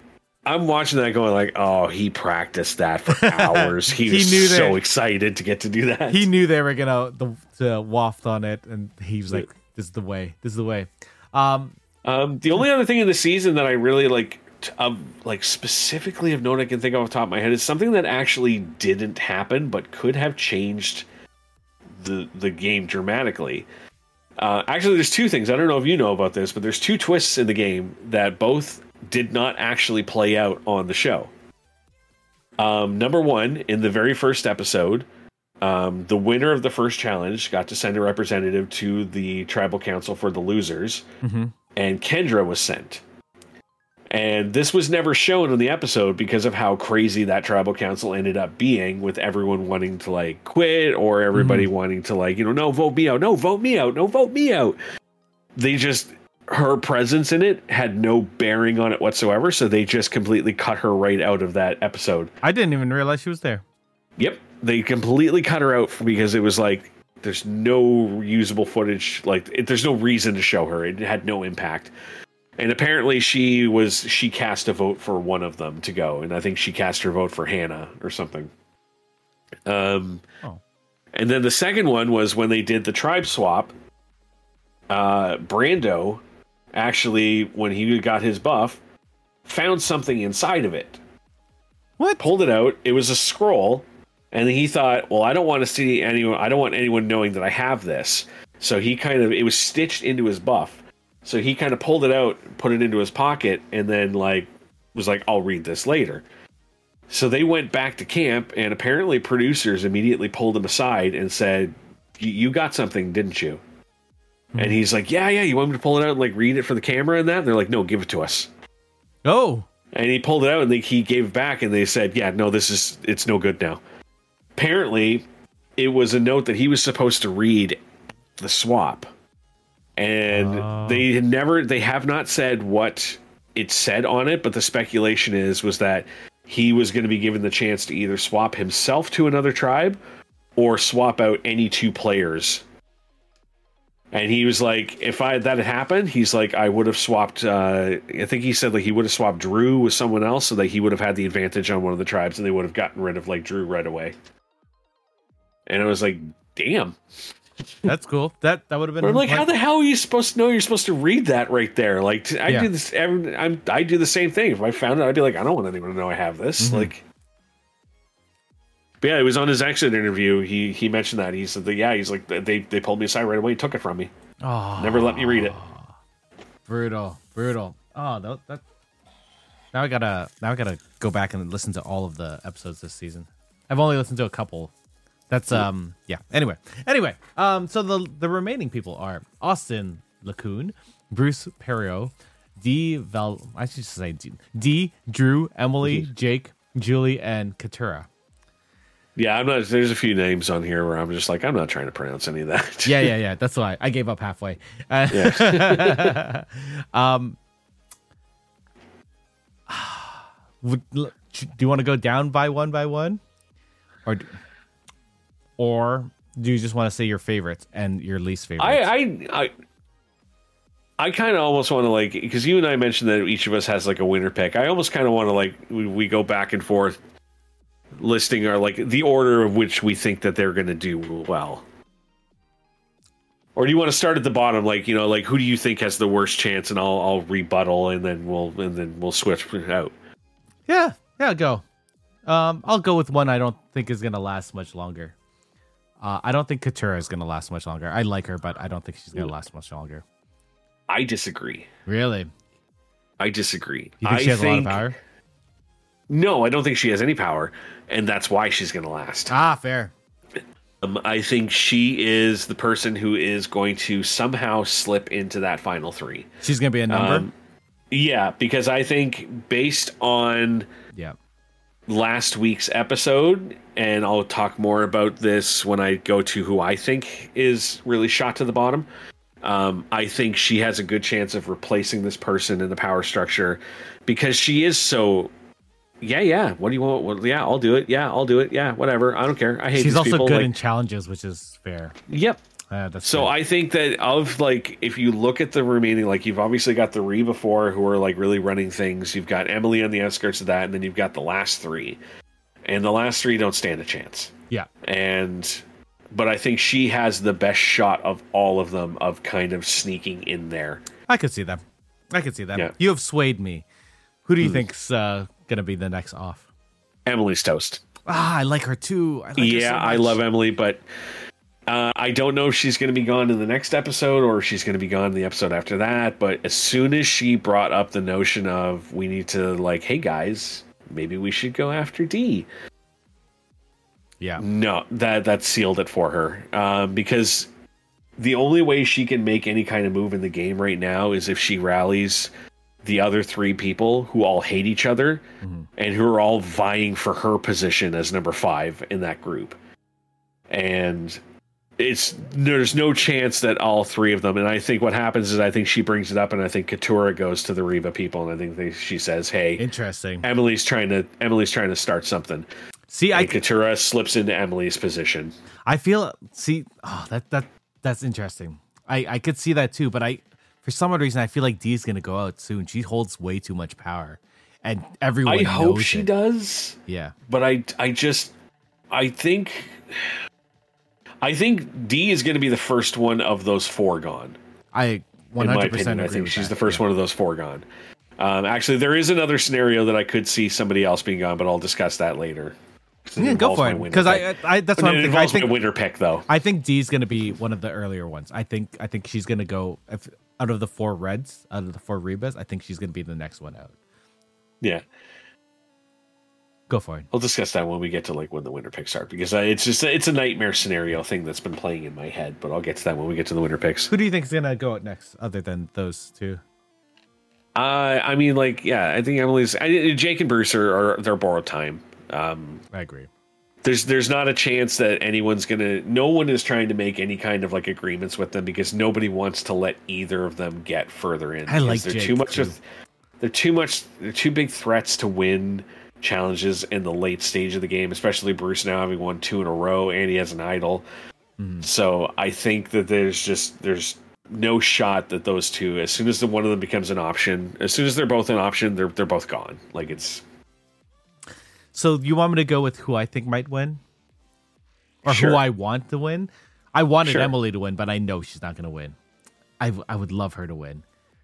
I'm watching that going like, oh, he practiced that for hours. He was knew so that- excited to get to do that. He knew they were gonna to waft on it, and he was like, "This is the way. This is the way." The only other thing in the season that I really like specifically of note I can think of off the top of my head is something that actually didn't happen but could have changed the game dramatically. Actually, there's two things. I don't know if you know about this, but there's two twists in the game that both did not actually play out on the show. Number one, in the very first episode, the winner of the first challenge got to send a representative to the tribal council for the losers, and Kendra was sent. And this was never shown in the episode because of how crazy that tribal council ended up being, with everyone wanting to like quit, or everybody wanting to like, no, vote me out, no, vote me out, no, vote me out. Her presence in it had no bearing on it whatsoever, so they just completely cut her right out of that episode. I didn't even realize she was there. Yep, they completely cut her out because it was like there's no usable footage, there's no reason to show her. It had no impact. And apparently she cast a vote for one of them to go, and I think she cast her vote for Hannah or something. And then the second one was when they did the tribe swap. Brando actually, when he got his buff, found something inside of it. What? Pulled it out. It was a scroll, and he thought, well, I don't want to see anyone. I don't want anyone knowing that I have this. So it was stitched into his buff. So he kind of pulled it out, put it into his pocket, and then was like, I'll read this later. So they went back to camp, and apparently producers immediately pulled him aside and said, you got something, didn't you? And he's like, yeah, you want me to pull it out and read it for the camera and that? And they're like, no, give it to us. Oh. And he pulled it out, and he gave it back, and they said, yeah, no, it's no good now. Apparently, it was a note that he was supposed to read the swap. And they have not said what it said on it, but the speculation was that he was going to be given the chance to either swap himself to another tribe or swap out any two players. And he was like, if that had happened, he's like, I would have swapped, I think he said he would have swapped Drew with someone else so that he would have had the advantage on one of the tribes, and they would have gotten rid of Drew right away. And I was like, damn. That's cool. That would have been. I'm like, how the hell are you supposed to know you're supposed to read that right there? Do this. I do the same thing. If I found it, I'd be like, I don't want anyone to know I have this. But yeah, it was on his exit interview. He mentioned that. He said that, he's like, they pulled me aside right away and took it from me. Oh, never let me read it. Brutal. Oh, that. Now I gotta go back and listen to all of the episodes this season. I've only listened to a couple. That's yeah. Anyway. So the remaining people are Austin LaCoon, Bruce Perriot, I should say D, Drew, Emily, Jake, Julie, and Katura. Yeah, I'm not. There's a few names on here where I'm just like, I'm not trying to pronounce any of that. Yeah. That's why I gave up halfway. Yeah. Do you want to go down by one, or do you just want to say your favorites and your least favorites? I kind of almost want to because you and I mentioned that each of us has a winner pick. I almost kind of want to we go back and forth listing our the order of which we think that they're going to do well. Or do you want to start at the bottom, who do you think has the worst chance, and I'll rebuttal, and then we'll switch it out. Yeah, go. I'll go with one I don't think is going to last much longer. I don't think Katura is going to last much longer. I like her, but I don't think she's going to last much longer. I disagree. Really? I disagree. You think she has a lot of power? No, I don't think she has any power, and that's why she's going to last. Fair. I think she is the person who is going to somehow slip into that final three. She's going to be a number? Yeah, because I think based on last week's episode, and I'll talk more about this when I go to who I think is really shot to the bottom, I think she has a good chance of replacing this person in the power structure because she is so... Yeah. What do you want? Well, I'll do it. Yeah, I'll do it. Yeah, whatever. I don't care. I hate. She's these also people. good in challenges, which is fair. Yep. That's So good. I think that of like, if you look at the remaining, like you've obviously got the Reba four who are like really running things. You've got Emily on the outskirts of that, and then you've got the last three, and the last three don't stand a chance. Yeah. But I think she has the best shot of all of them of kind of sneaking in there. I could see that. Yeah. You have swayed me. Who do you think's gonna be the next off? Emily's toast. I like her too. I like her so I much. love Emily, but I don't know if she's going to be gone in the next episode or if she's going to be gone in the episode after that. But as soon as she brought up the notion of we need to, like, hey guys, maybe we should go after D. Yeah. No, that sealed it for her. Because the only way she can make any kind of move in the game right now is if she rallies the other three people who all hate each other and who are all vying for her position as number 5 in that group. And there's no chance that all three of them, and I think what happens is I think she brings it up, and I think Katura goes to the Reva people, and I think she says, "Hey, Interesting. Emily's trying to start something." See, and Katura slips into Emily's position. I feel that's interesting. I could see that too, but for some odd reason I feel like Dee's gonna go out soon. She holds way too much power, and everyone. I hope knows she it. does. Yeah, but I think D is going to be the first one of those 4 gone. I 100% in my agree opinion, I with think she's that. the first one of those 4 gone. Actually, there is another scenario that I could see somebody else being gone, but I'll discuss that later. Yeah, go for it. Because that's what I'm thinking. I think my winner pick, though. I think Dee's going to be one of the earlier ones. I think she's going to go out of the 4 Reds, out of the 4 Rebas. I think she's going to be the next one out. Yeah. Go for it. I'll discuss that when we get to like when the winter picks start, because it's a nightmare scenario thing that's been playing in my head. But I'll get to that when we get to the winter picks. Who do you think is gonna go out next, other than those 2? I mean, like, yeah, I think Jake and Bruce are they're borrowed time. I agree. There's not a chance that anyone's gonna. No one is trying to make any kind of like agreements with them because nobody wants to let either of them get further in. I like they're Jake too much. too. They're too big threats to win challenges in the late stage of the game, especially Bruce now having won 2 in a row and he has an idol. So I think that there's no shot that those two, as soon as one of them becomes an option, as soon as they're both an option, they're both gone. Like, it's. So you want me to go with who I think might win, or Sure. who I want to win? I wanted Sure. Emily to win, but I know she's not going to win. I would love her to win.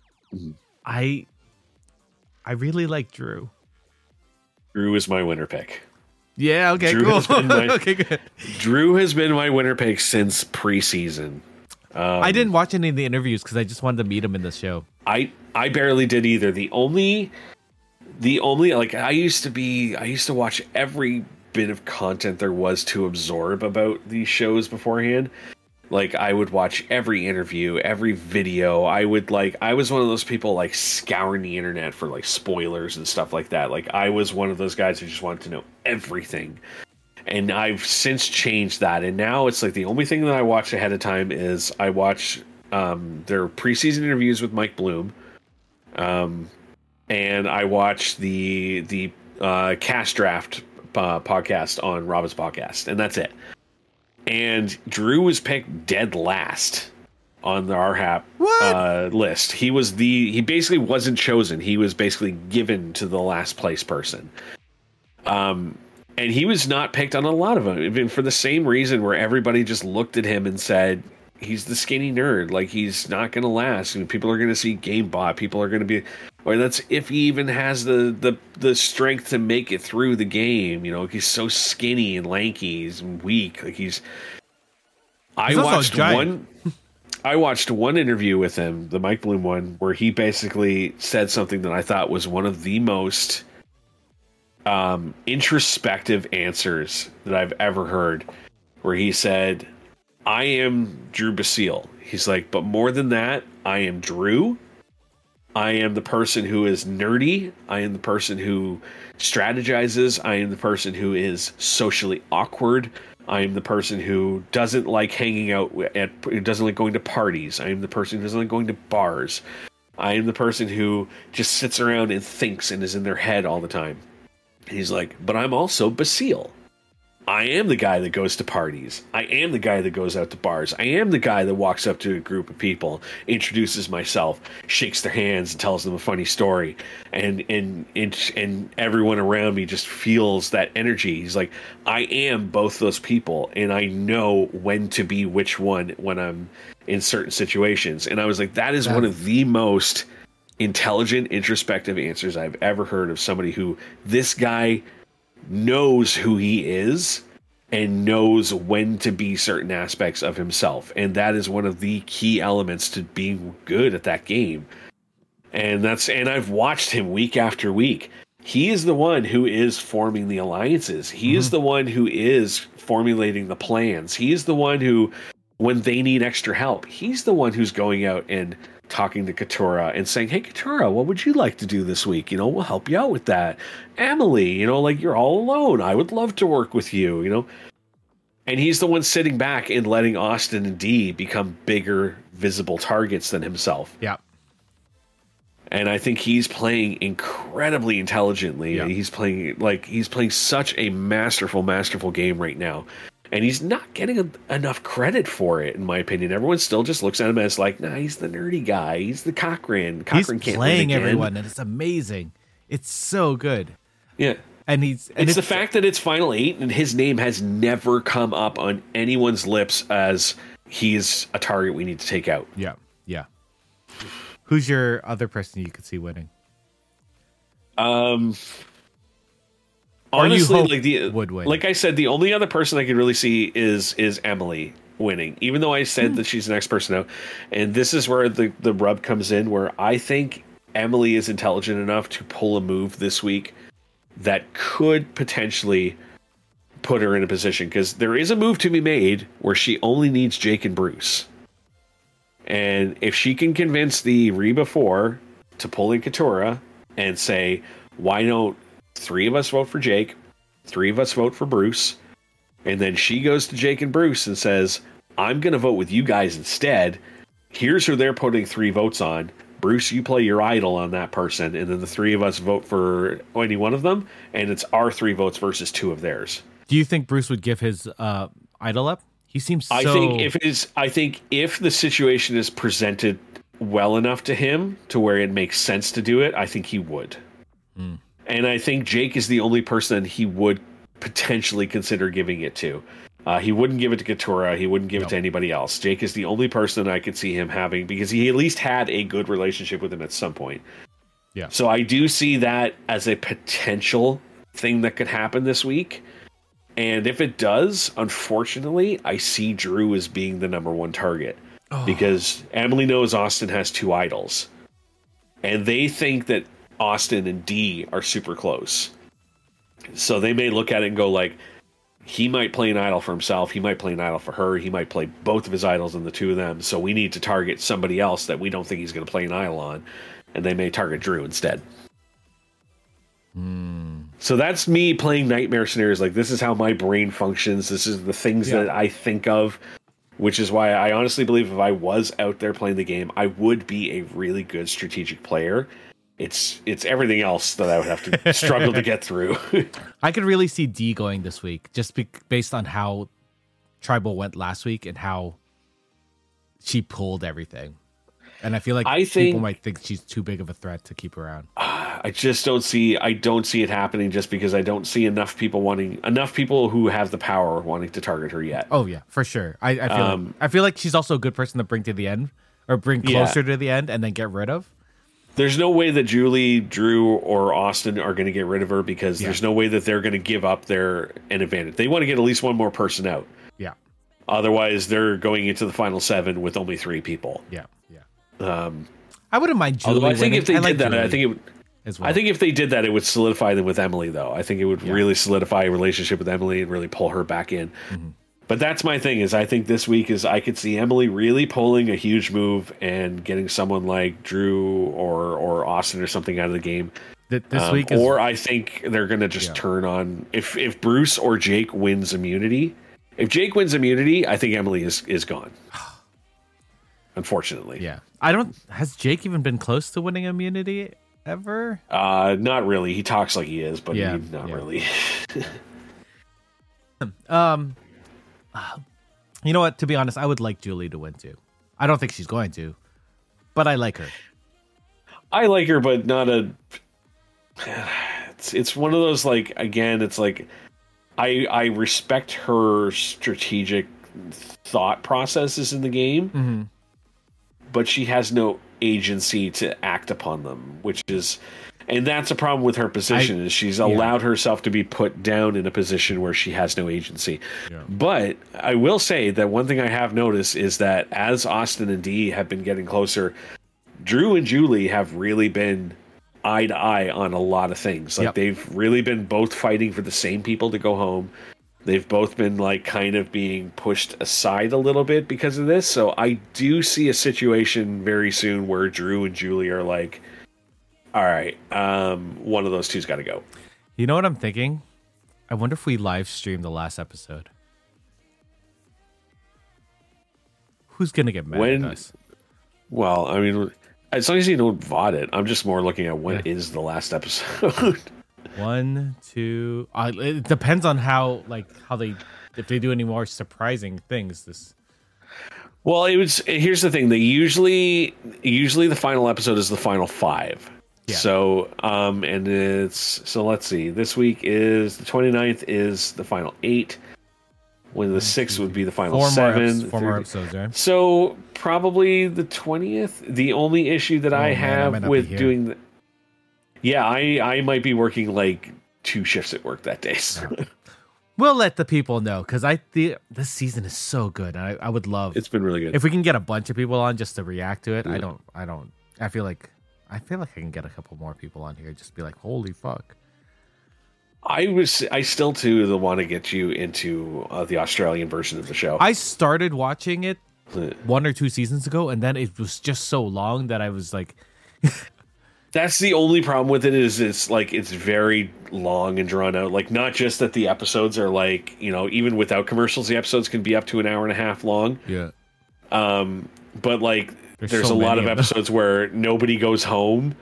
I really like Drew. Drew is my winner pick. Yeah. Okay. Drew cool. has been my- Okay. Good. Drew has been my winner pick since preseason. I didn't watch any of the interviews because I just wanted to meet him in the show. I barely did either. The only like I used to watch every bit of content there was to absorb about these shows beforehand. Like, I would watch every interview, every video. I was one of those people like scouring the internet for like spoilers and stuff like that. Like, I was one of those guys who just wanted to know everything. And I've since changed that. And now it's like the only thing that I watch ahead of time is I watch their preseason interviews with Mike Bloom. And I watch the cast draft podcast on Robin's podcast. And that's it. And Drew was picked dead last on the RHAP list. He basically wasn't chosen. He was basically given to the last place person. And he was not picked on a lot of them, even for the same reason where everybody just looked at him and said, he's the skinny nerd. Like, he's not going to last. And people are going to see GameBot. People are going to be, or that's if he even has the strength to make it through the game. You know, he's so skinny and lanky, he's weak. Like, I watched one interview with him, the Mike Bloom one, where he basically said something that I thought was one of the most introspective answers that I've ever heard, where he said, I am Drew Basile. He's like, but more than that, I am Drew. I am the person who is nerdy. I am the person who strategizes. I am the person who is socially awkward. I am the person who doesn't like hanging out who doesn't like going to parties. I am the person who doesn't like going to bars. I am the person who just sits around and thinks and is in their head all the time. And he's like, but I'm also Basile. I am the guy that goes to parties. I am the guy that goes out to bars. I am the guy that walks up to a group of people, introduces myself, shakes their hands, and tells them a funny story, and everyone around me just feels that energy. He's like, I am both those people, and I know when to be which one when I'm in certain situations. And I was like, that is one of the most intelligent, introspective answers I've ever heard of somebody who, this guy knows who he is and knows when to be certain aspects of himself, and that is one of the key elements to being good at that game. And I've watched him week after week. He is the one who is forming the alliances. He is the one who is formulating the plans. He is the one who, when they need extra help, he's the one who's going out and talking to Katurah and saying, hey, Katurah, what would you like to do this week? We'll help you out with that. Emily, you're all alone. I would love to work with you, And he's the one sitting back and letting Austin and Dee become bigger, visible targets than himself. Yeah. And I think he's playing incredibly intelligently. Yeah. He's playing such a masterful game right now. And he's not getting enough credit for it, in my opinion. Everyone still just looks at him as like, nah, he's the nerdy guy. He's the Cochran. He's playing everyone, and it's amazing. It's so good. Yeah. And it's the fact that it's Final 8, and his name has never come up on anyone's lips as he's a target we need to take out. Yeah, yeah. Who's your other person you could see winning? Honestly, like I said, the only other person I could really see is Emily winning, even though I said that she's the next person out. And this is where the rub comes in, where I think Emily is intelligent enough to pull a move this week that could potentially put her in a position, because there is a move to be made where she only needs Jake and Bruce. And if she can convince the Reba 4 to pull in Katurah and say, why don't 3 of us vote for Jake, 3 of us vote for Bruce, and then she goes to Jake and Bruce and says, I'm going to vote with you guys instead. Here's who they're putting 3 votes on. Bruce, you play your idol on that person, and then the 3 of us vote for any one of them, and it's our 3 votes versus 2 of theirs. Do you think Bruce would give his idol up? He seems so... I think if the situation is presented well enough to him to where it makes sense to do it, I think he would. Mm. And I think Jake is the only person he would potentially consider giving it to. He wouldn't give it to Katurah. He wouldn't give it to anybody else. Jake is the only person I could see him having, because he at least had a good relationship with him at some point. Yeah. So I do see that as a potential thing that could happen this week. And if it does, unfortunately, I see Drew as being the number 1 target. Because Emily knows Austin has 2 idols. And they think that Austin and Dee are super close. So they may look at it and go like, he might play an idol for himself, he might play an idol for her, he might play both of his idols in the 2 of them, so we need to target somebody else that we don't think he's going to play an idol on, and they may target Drew instead. So that's me playing nightmare scenarios. Like, this is how my brain functions, this is the things that I think of, which is why I honestly believe if I was out there playing the game, I would be a really good strategic player. It's everything else that I would have to struggle to get through. I could really see Dee going this week, just based on how Tribal went last week and how she pulled everything. And I feel like people might think she's too big of a threat to keep around. I just don't see it happening, just because I don't see enough people who have the power wanting to target her yet. Oh yeah, for sure. I feel like she's also a good person to bring to the end, or bring closer to the end and then get rid of. There's no way that Julie, Drew, or Austin are going to get rid of her, because there's no way that they're going to give up an advantage. They want to get at least one more person out. Yeah. Otherwise, they're going into the final 7 with only 3 people. Yeah. Yeah. I wouldn't mind Julie. I think if they did that, Julie I think it would. Well. I think if they did that, it would solidify them with Emily, though. I think it would really solidify a relationship with Emily and really pull her back in. Mm-hmm. But that's my thing, is I think this week is I could see Emily really pulling a huge move and getting someone like Drew or Austin or something out of the game. This week is... Or I think they're going to just turn on... If Bruce or Jake wins immunity... If Jake wins immunity, I think Emily is gone. Unfortunately. Yeah. Has Jake even been close to winning immunity ever? Not really. He talks like he is, but not really. Um, you know what? To be honest, I would like Julie to win too. I don't think she's going to, but I like her. I like her, but not a. It's one of those, like, again, it's like I respect her strategic thought processes in the game, but she has no agency to act upon them, which is, and that's a problem with her position, is she's allowed herself to be put down in a position where she has no agency. Yeah. But I will say that one thing I have noticed is that as Austin and Dee have been getting closer, Drew and Julie have really been eye to eye on a lot of things. Like, they've really been both fighting for the same people to go home. They've both been, like, kind of being pushed aside a little bit because of this. So I do see a situation very soon where Drew and Julie are like, all right, one of those two's got to go. You know what I'm thinking? I wonder if we live stream the last episode. Who's going to get mad at us? Well, I mean, as long as you don't VOD it, I'm just more looking at when is the last episode. 1, 2. It depends on how they, if they do any more surprising things. Well, here's the thing. They usually the final episode is the final 5. Yeah. So let's see. This week is the 29th is the final 8. When the 6th would be the final 7. 4 more episodes, right? So probably the 20th. The only issue that I have with doing the... Yeah, I might be working like 2 shifts at work that day. So. We'll let the people know, because this season is so good. I would love... It's been really good. If we can get a bunch of people on just to react to it. Yeah. I feel like I can get a couple more people on here, just be like, holy fuck. I still too want to get you into the Australian version of the show. I started watching it 1 or 2 seasons ago, and then it was just so long that I was like... That's the only problem with it, is it's very long and drawn out. Like, not just that the episodes are like, even without commercials, the episodes can be up to an hour and a half long. Yeah. But like, there's so a lot of episodes where nobody goes home,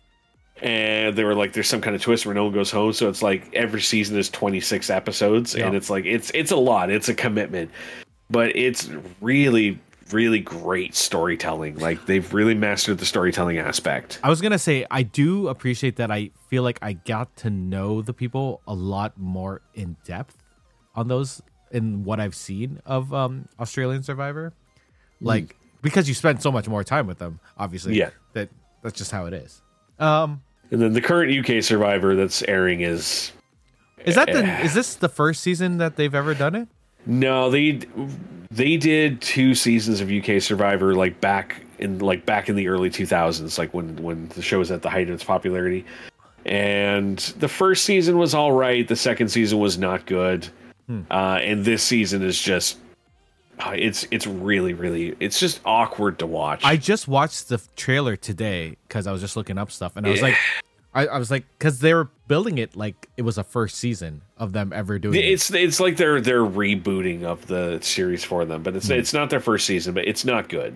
and they were like, there's some kind of twist where no one goes home. So it's like every season is 26 episodes, and it's like it's a lot. It's a commitment, but it's really, really great storytelling. Like, they've really mastered the storytelling aspect. I was gonna say, I do appreciate that. I feel like I got to know the people a lot more in depth on those in what I've seen of Australian Survivor. Like, because you spend so much more time with them, obviously. Yeah, that's just how it is. And then the current UK Survivor that's airing is this the first season that they've ever done it? No, they did 2 seasons of UK Survivor, like back in the early 2000s, like when the show was at the height of its popularity. And the first season was all right. The second season was not good. And this season is just it's really, really, it's just awkward to watch. I just watched the trailer today because I was just looking up stuff, and I was like, I was like, because they were building it like it was a first season of them ever doing it. It's like they're rebooting of the series for them, but it's not their first season, but it's not good.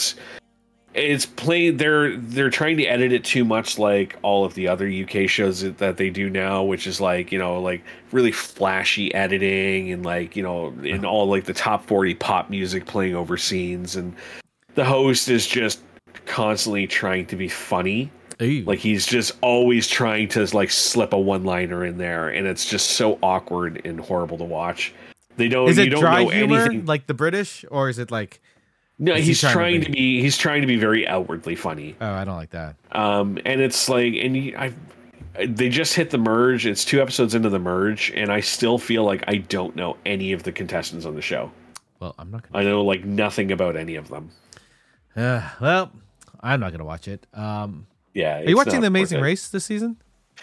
It's played. They're trying to edit it too much like all of the other UK shows that they do now, which is like really flashy editing and in all like the top 40 pop music playing over scenes, and the host is just constantly trying to be funny. Ew. Like, he's just always trying to like slip a one-liner in there, and it's just so awkward and horrible to watch. Is it dry humor anything like the British, or is it like? No, he's trying to be very outwardly funny. Oh, I don't like that. And it's like, they just hit the merge. It's 2 episodes into the merge, and I still feel like I don't know any of the contestants on the show. Well, I'm not I know like nothing about any of them. Well, I'm not gonna watch it. Yeah. Are you watching The Amazing Race this season?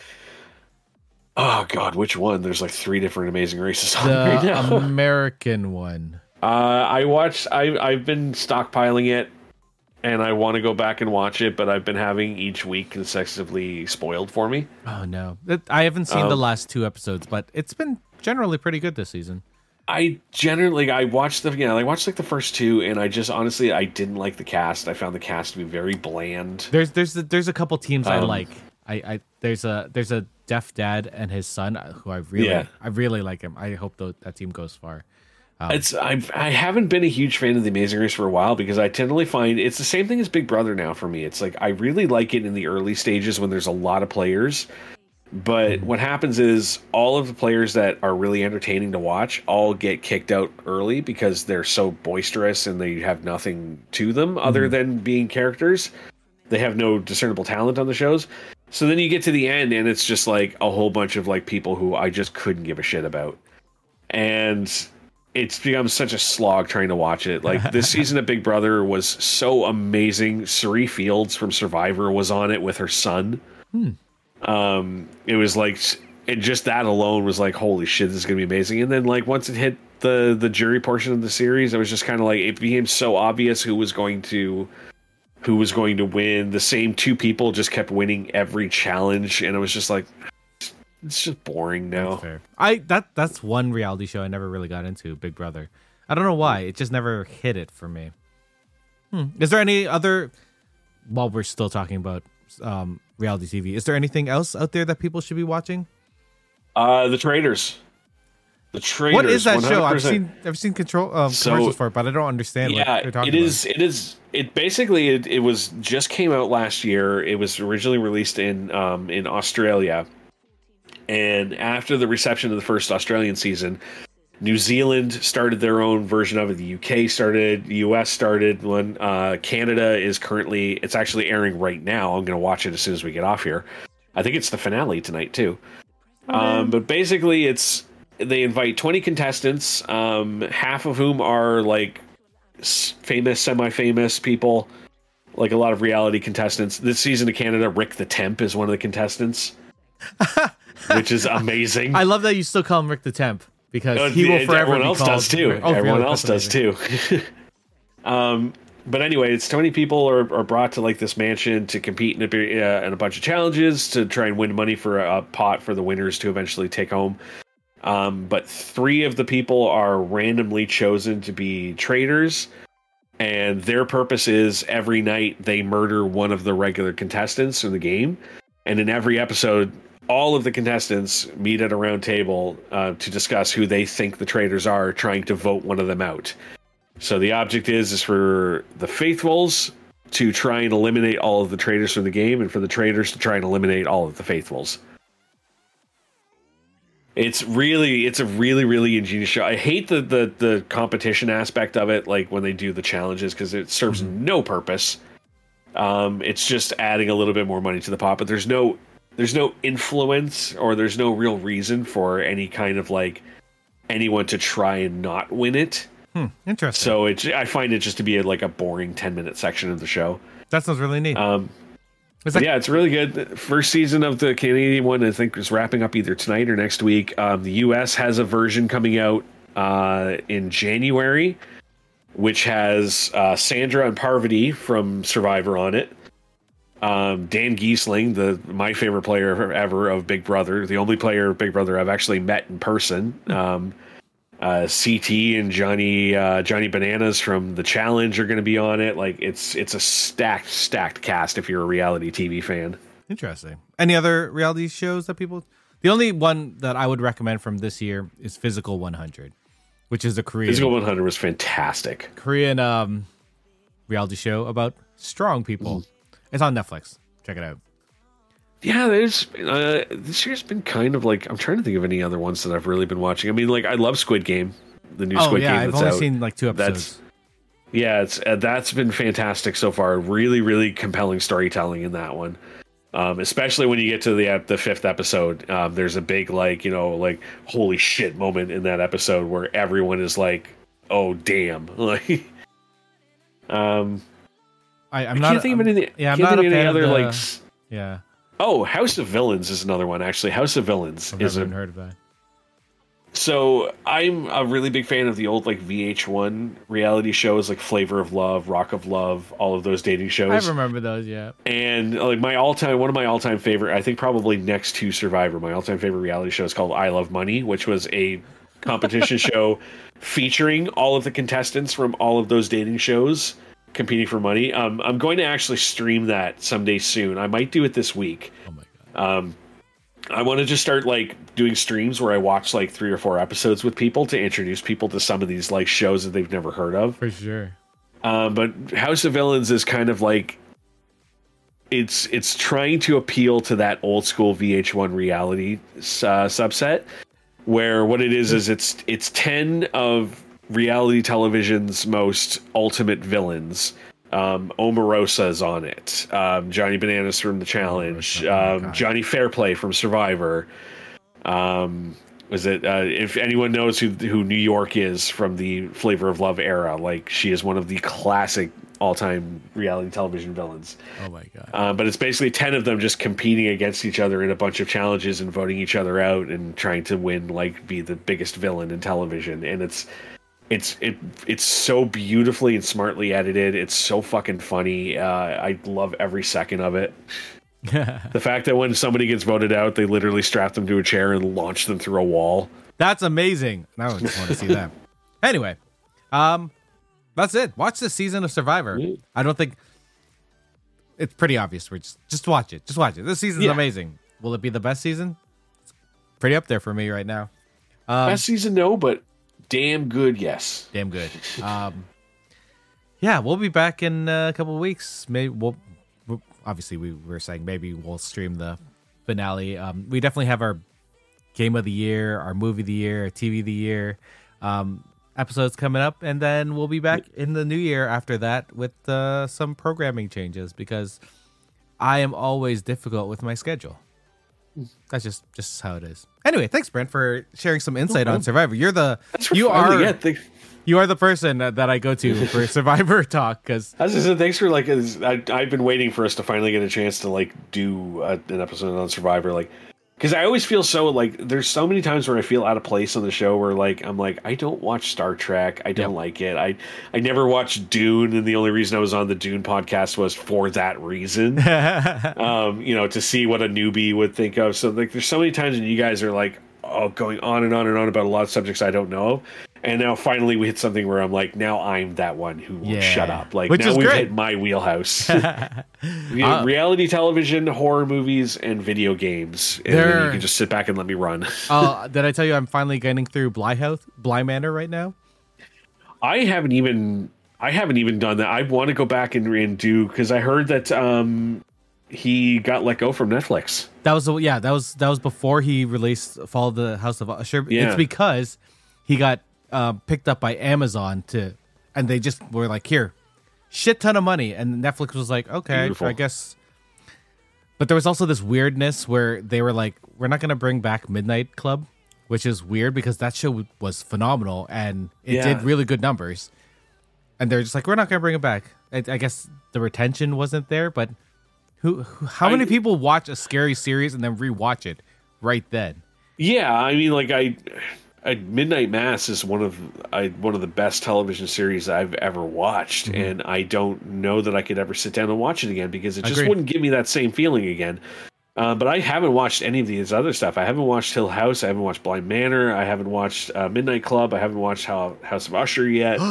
Oh God, which one? There's like 3 different Amazing Races on right now. The American one. I've been stockpiling it, and I want to go back and watch it, but I've been having each week consecutively spoiled for me. Oh no, I haven't seen the last 2 episodes, but it's been generally pretty good this season. I watched like the first 2, and I just honestly I didn't like the cast. I found the cast to be very bland. There's a couple teams I like. I there's a deaf dad and his son who I really like him. I hope that team goes far. I haven't been a huge fan of the Amazing Race for a while because I tend to find it's the same thing as Big Brother now for me. It's like I really like it in the early stages when there's a lot of players, but what happens is all of the players that are really entertaining to watch all get kicked out early because they're so boisterous and they have nothing to them other than being characters. They have no discernible talent on the shows. So then you get to the end and it's just like a whole bunch of like people who I just couldn't give a shit about. And it's become such a slog trying to watch it. Like this season of Big Brother was so amazing. Suri Fields from Survivor was on it with her son. It was like, and just that alone was like, holy shit, this is gonna be amazing. And then like once it hit the jury portion of the series, it was just kind of like it became so obvious who was going to win. The same two people just kept winning every challenge, and it was just like, it's just boring now. That's fair. That's one reality show I never really got into, Big Brother. I don't know why. It just never hit it for me. Is there any other, while we're still talking about reality TV, is there anything else out there that people should be watching? The Traitors. The Traitors. What is that 100%. show? I've seen commercials for it, but I don't understand what they're talking about. It basically it was just came out last year. It was originally released in Australia. And after the reception of the first Australian season, New Zealand started their own version of it. The UK started, the US started one. Canada is currently, it's actually airing right now. I'm going to watch it as soon as we get off here. I think it's the finale tonight too. But basically they invite 20 contestants, half of whom are like famous, semi-famous people, like a lot of reality contestants. This season of Canada, Rick the Temp is one of the contestants. Which is amazing. I love that you still call him Rick the Temp because he will forever everyone be else called. Does too. Oh, everyone really? else does too. But anyway, it's 20 people are brought to like this mansion to compete in a bunch of challenges to try and win money for a pot for the winners to eventually take home. But 3 of the people are randomly chosen to be traitors, and their purpose is every night they murder one of the regular contestants in the game, and in every episode, all of the contestants meet at a round table to discuss who they think the traitors are, trying to vote one of them out. So the object is for the faithfuls to try and eliminate all of the traitors from the game, and for the traitors to try and eliminate all of the faithfuls. It's a really, really ingenious show. I hate the competition aspect of it, like when they do the challenges, because it serves no purpose. It's just adding a little bit more money to the pot, but there's no influence or there's no real reason for any kind of like anyone to try and not win it. Interesting. So I find it just to be a boring 10-minute section of the show. That sounds really neat. Yeah, it's really good. First season of the Canadian one, I think, is wrapping up either tonight or next week. The US has a version coming out in January, which has Sandra and Parvati from Survivor on it. Dan Giesling, my favorite player ever of Big Brother, the only player of Big Brother I've actually met in person. CT and Johnny Bananas from The Challenge are going to be on it. Like it's a stacked cast if you're a reality TV fan. Interesting. Any other reality shows that people? The only one that I would recommend from this year is Physical 100, which is a Korean. Physical 100 was fantastic. Korean reality show about strong people. It's on Netflix. Check it out. Yeah, there's this year's been kind of like, I'm trying to think of any other ones that I've really been watching. I mean, like I love Squid Game, the new Squid Game. I've only seen like 2 episodes. That's been fantastic so far. Really, really compelling storytelling in that one. Especially when you get to the 5th episode. There's a big holy shit moment in that episode where everyone is like, oh damn, like I'm not. Can't think of anything. Yeah, I'm not a fan other of like. Yeah. Oh, House of Villains is another one. Actually, House of Villains I've never even heard of that. So I'm a really big fan of the old like VH1 reality shows, like Flavor of Love, Rock of Love, all of those dating shows. I remember those, yeah. And like one of my all-time favorite, I think probably next to Survivor, my all-time favorite reality show is called I Love Money, which was a competition show featuring all of the contestants from all of those dating shows competing for money. I'm going to actually stream that someday soon. I might do it this week. Oh my I want to just start like doing streams where I watch like 3 or 4 episodes with people to introduce people to some of these like shows that they've never heard of. For sure. But House of Villains is kind of like it's trying to appeal to that old school VH1 reality subset, where what it is it's 10 of reality television's most ultimate villains. Omarosa's on it. Johnny Bananas from The Challenge. Johnny Fairplay from Survivor. Was it? If anyone knows who New York is from the Flavor of Love era, like she is one of the classic all-time reality television villains. Oh my god! But it's basically 10 of them just competing against each other in a bunch of challenges and voting each other out and trying to win, like be the biggest villain in television. And it's so beautifully and smartly edited. It's so fucking funny. I love every second of it. The fact that when somebody gets voted out, they literally strap them to a chair and launch them through a wall. That's amazing. I just want to see that. Anyway, that's it. Watch this season of Survivor. I don't think it's pretty obvious. We're just watch it. Just watch it. This season's amazing. Will it be the best season? It's pretty up there for me right now. Best season, no, but damn good, yes. Damn good. Yeah, we'll be back in a couple of weeks. Maybe obviously we were saying maybe we'll stream the finale. We definitely have our game of the year, our movie of the year, our TV of the year episodes coming up, and then we'll be back in the new year after that with some programming changes because I am always difficult with my schedule. That's just how it is. Anyway, thanks, Brent, for sharing some insight on Survivor. You are the person that I go to for Survivor talk. Because I was just saying, thanks for like. I've been waiting for us to finally get a chance to like do an episode on Survivor, like because I always feel so like there's so many times where I feel out of place on the show where like I'm like I don't watch Star Trek, I don't like it, I never watched Dune, and the only reason I was on the Dune podcast was for that reason. To see what a newbie would think of. So like there's so many times when you guys are like going on and on and on about a lot of subjects I don't know. And now finally we hit something where I'm like, now I'm that one who won't shut up. Like which now we've great. hit my wheelhouse. Reality television, horror movies, and video games. And then you can just sit back and let me run. Did I tell you I'm finally getting through Bly Manor right now? I haven't even done that. I want to go back and do because I heard that he got let go from Netflix. That was before he released Fall of the House of Usher. Yeah. It's because he got picked up by Amazon and they just were like, here, shit ton of money, and Netflix was like, okay, beautiful. I guess. But there was also this weirdness where they were like, we're not going to bring back Midnight Club, which is weird because that show was phenomenal and it did really good numbers. And they're just like, we're not going to bring it back. I guess the retention wasn't there, but how many people watch a scary series and then rewatch it right then? Yeah, I mean, like Midnight Mass is one of the best television series I've ever watched, and I don't know that I could ever sit down and watch it again because it just wouldn't give me that same feeling again. But I haven't watched any of these other stuff. I haven't watched Hill House. I haven't watched Bly Manor. I haven't watched Midnight Club. I haven't watched House of Usher yet.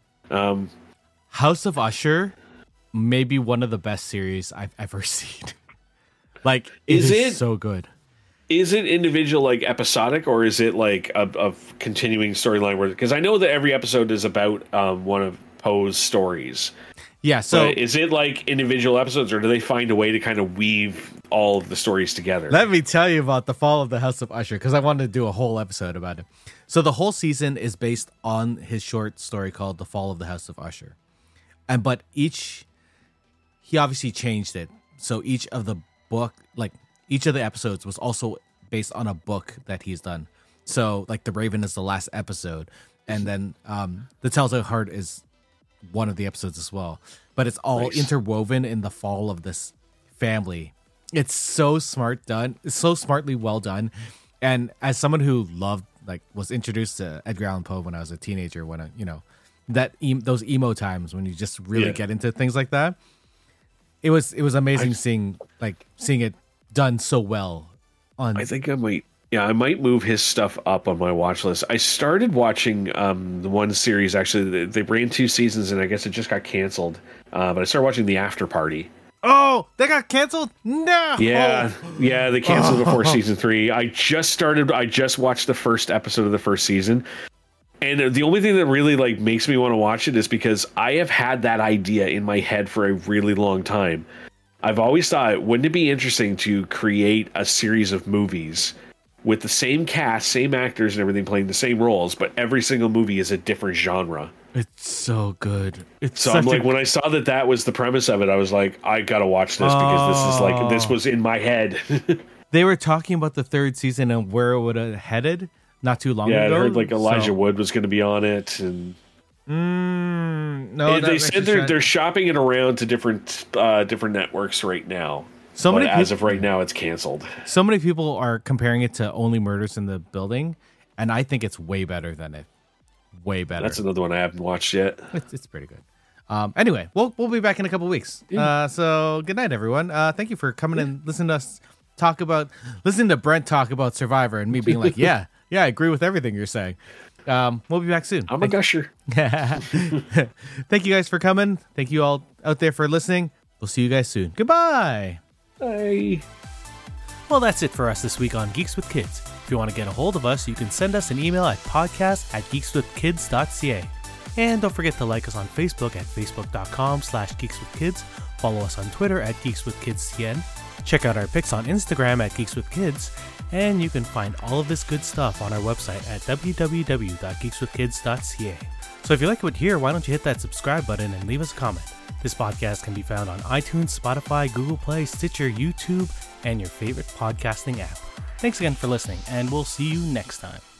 House of Usher may be one of the best series I've ever seen. Like, it is so good. Is it individual, like episodic, or is it like a continuing storyline? Because I know that every episode is about one of Poe's stories. Yeah. So but is it like individual episodes, or do they find a way to kind of weave all of the stories together? Let me tell you about the Fall of the House of Usher because I wanted to do a whole episode about it. So the whole season is based on his short story called "The Fall of the House of Usher," but he obviously changed it. So each of the episodes was also based on a book that he's done. So like The Raven is the last episode, and then The Telltale Heart is one of the episodes as well. But it's all interwoven in the fall of this family. It's so smart done. It's so smartly well done. And as someone who was introduced to Edgar Allan Poe when I was a teenager, when those emo times when you just really get into things like that, it was amazing seeing it done so well. I think I might move his stuff up on my watch list. I started watching the one series, actually. They ran 2 seasons, and I guess it just got canceled. But I started watching The After Party. Oh, they got canceled? No. Yeah, they canceled before season 3. I just watched the first episode of the first season. And the only thing that really like makes me want to watch it is because I have had that idea in my head for a really long time. I've always thought, wouldn't it be interesting to create a series of movies with the same cast, same actors and everything playing the same roles, but every single movie is a different genre. It's so good. So I'm like, when I saw that was the premise of it, I was like, I gotta watch this because this was in my head. They were talking about the 3rd season and where it would have headed not too long ago. Yeah, I heard like Elijah Wood was going to be on it, and no, they said they're shopping it around to different networks right now. As of right now, it's canceled. So many people are comparing it to Only Murders in the Building, and I think it's way better than it. Way better. That's another one I haven't watched yet. It's pretty good. Anyway, we'll be back in a couple weeks. Yeah. So good night, everyone. Thank you for coming and listening to us listening to Brent talk about Survivor and me being like, yeah, I agree with everything you're saying. We'll be back soon. I'm a gusher. Thank you guys for coming. Thank you all out there for listening. We'll see you guys soon. Goodbye. Bye. Well, that's it for us this week on Geeks with Kids. If you want to get a hold of us, you can send us an email at podcast@geekswithkids.ca. And don't forget to like us on Facebook at facebook.com/geekswithkids. Follow us on Twitter at geekswithkidscn. Check out our pics on Instagram at geekswithkids. And you can find all of this good stuff on our website at www.geekswithkids.ca. So if you like what you hear, why don't you hit that subscribe button and leave us a comment. This podcast can be found on iTunes, Spotify, Google Play, Stitcher, YouTube, and your favorite podcasting app. Thanks again for listening, and we'll see you next time.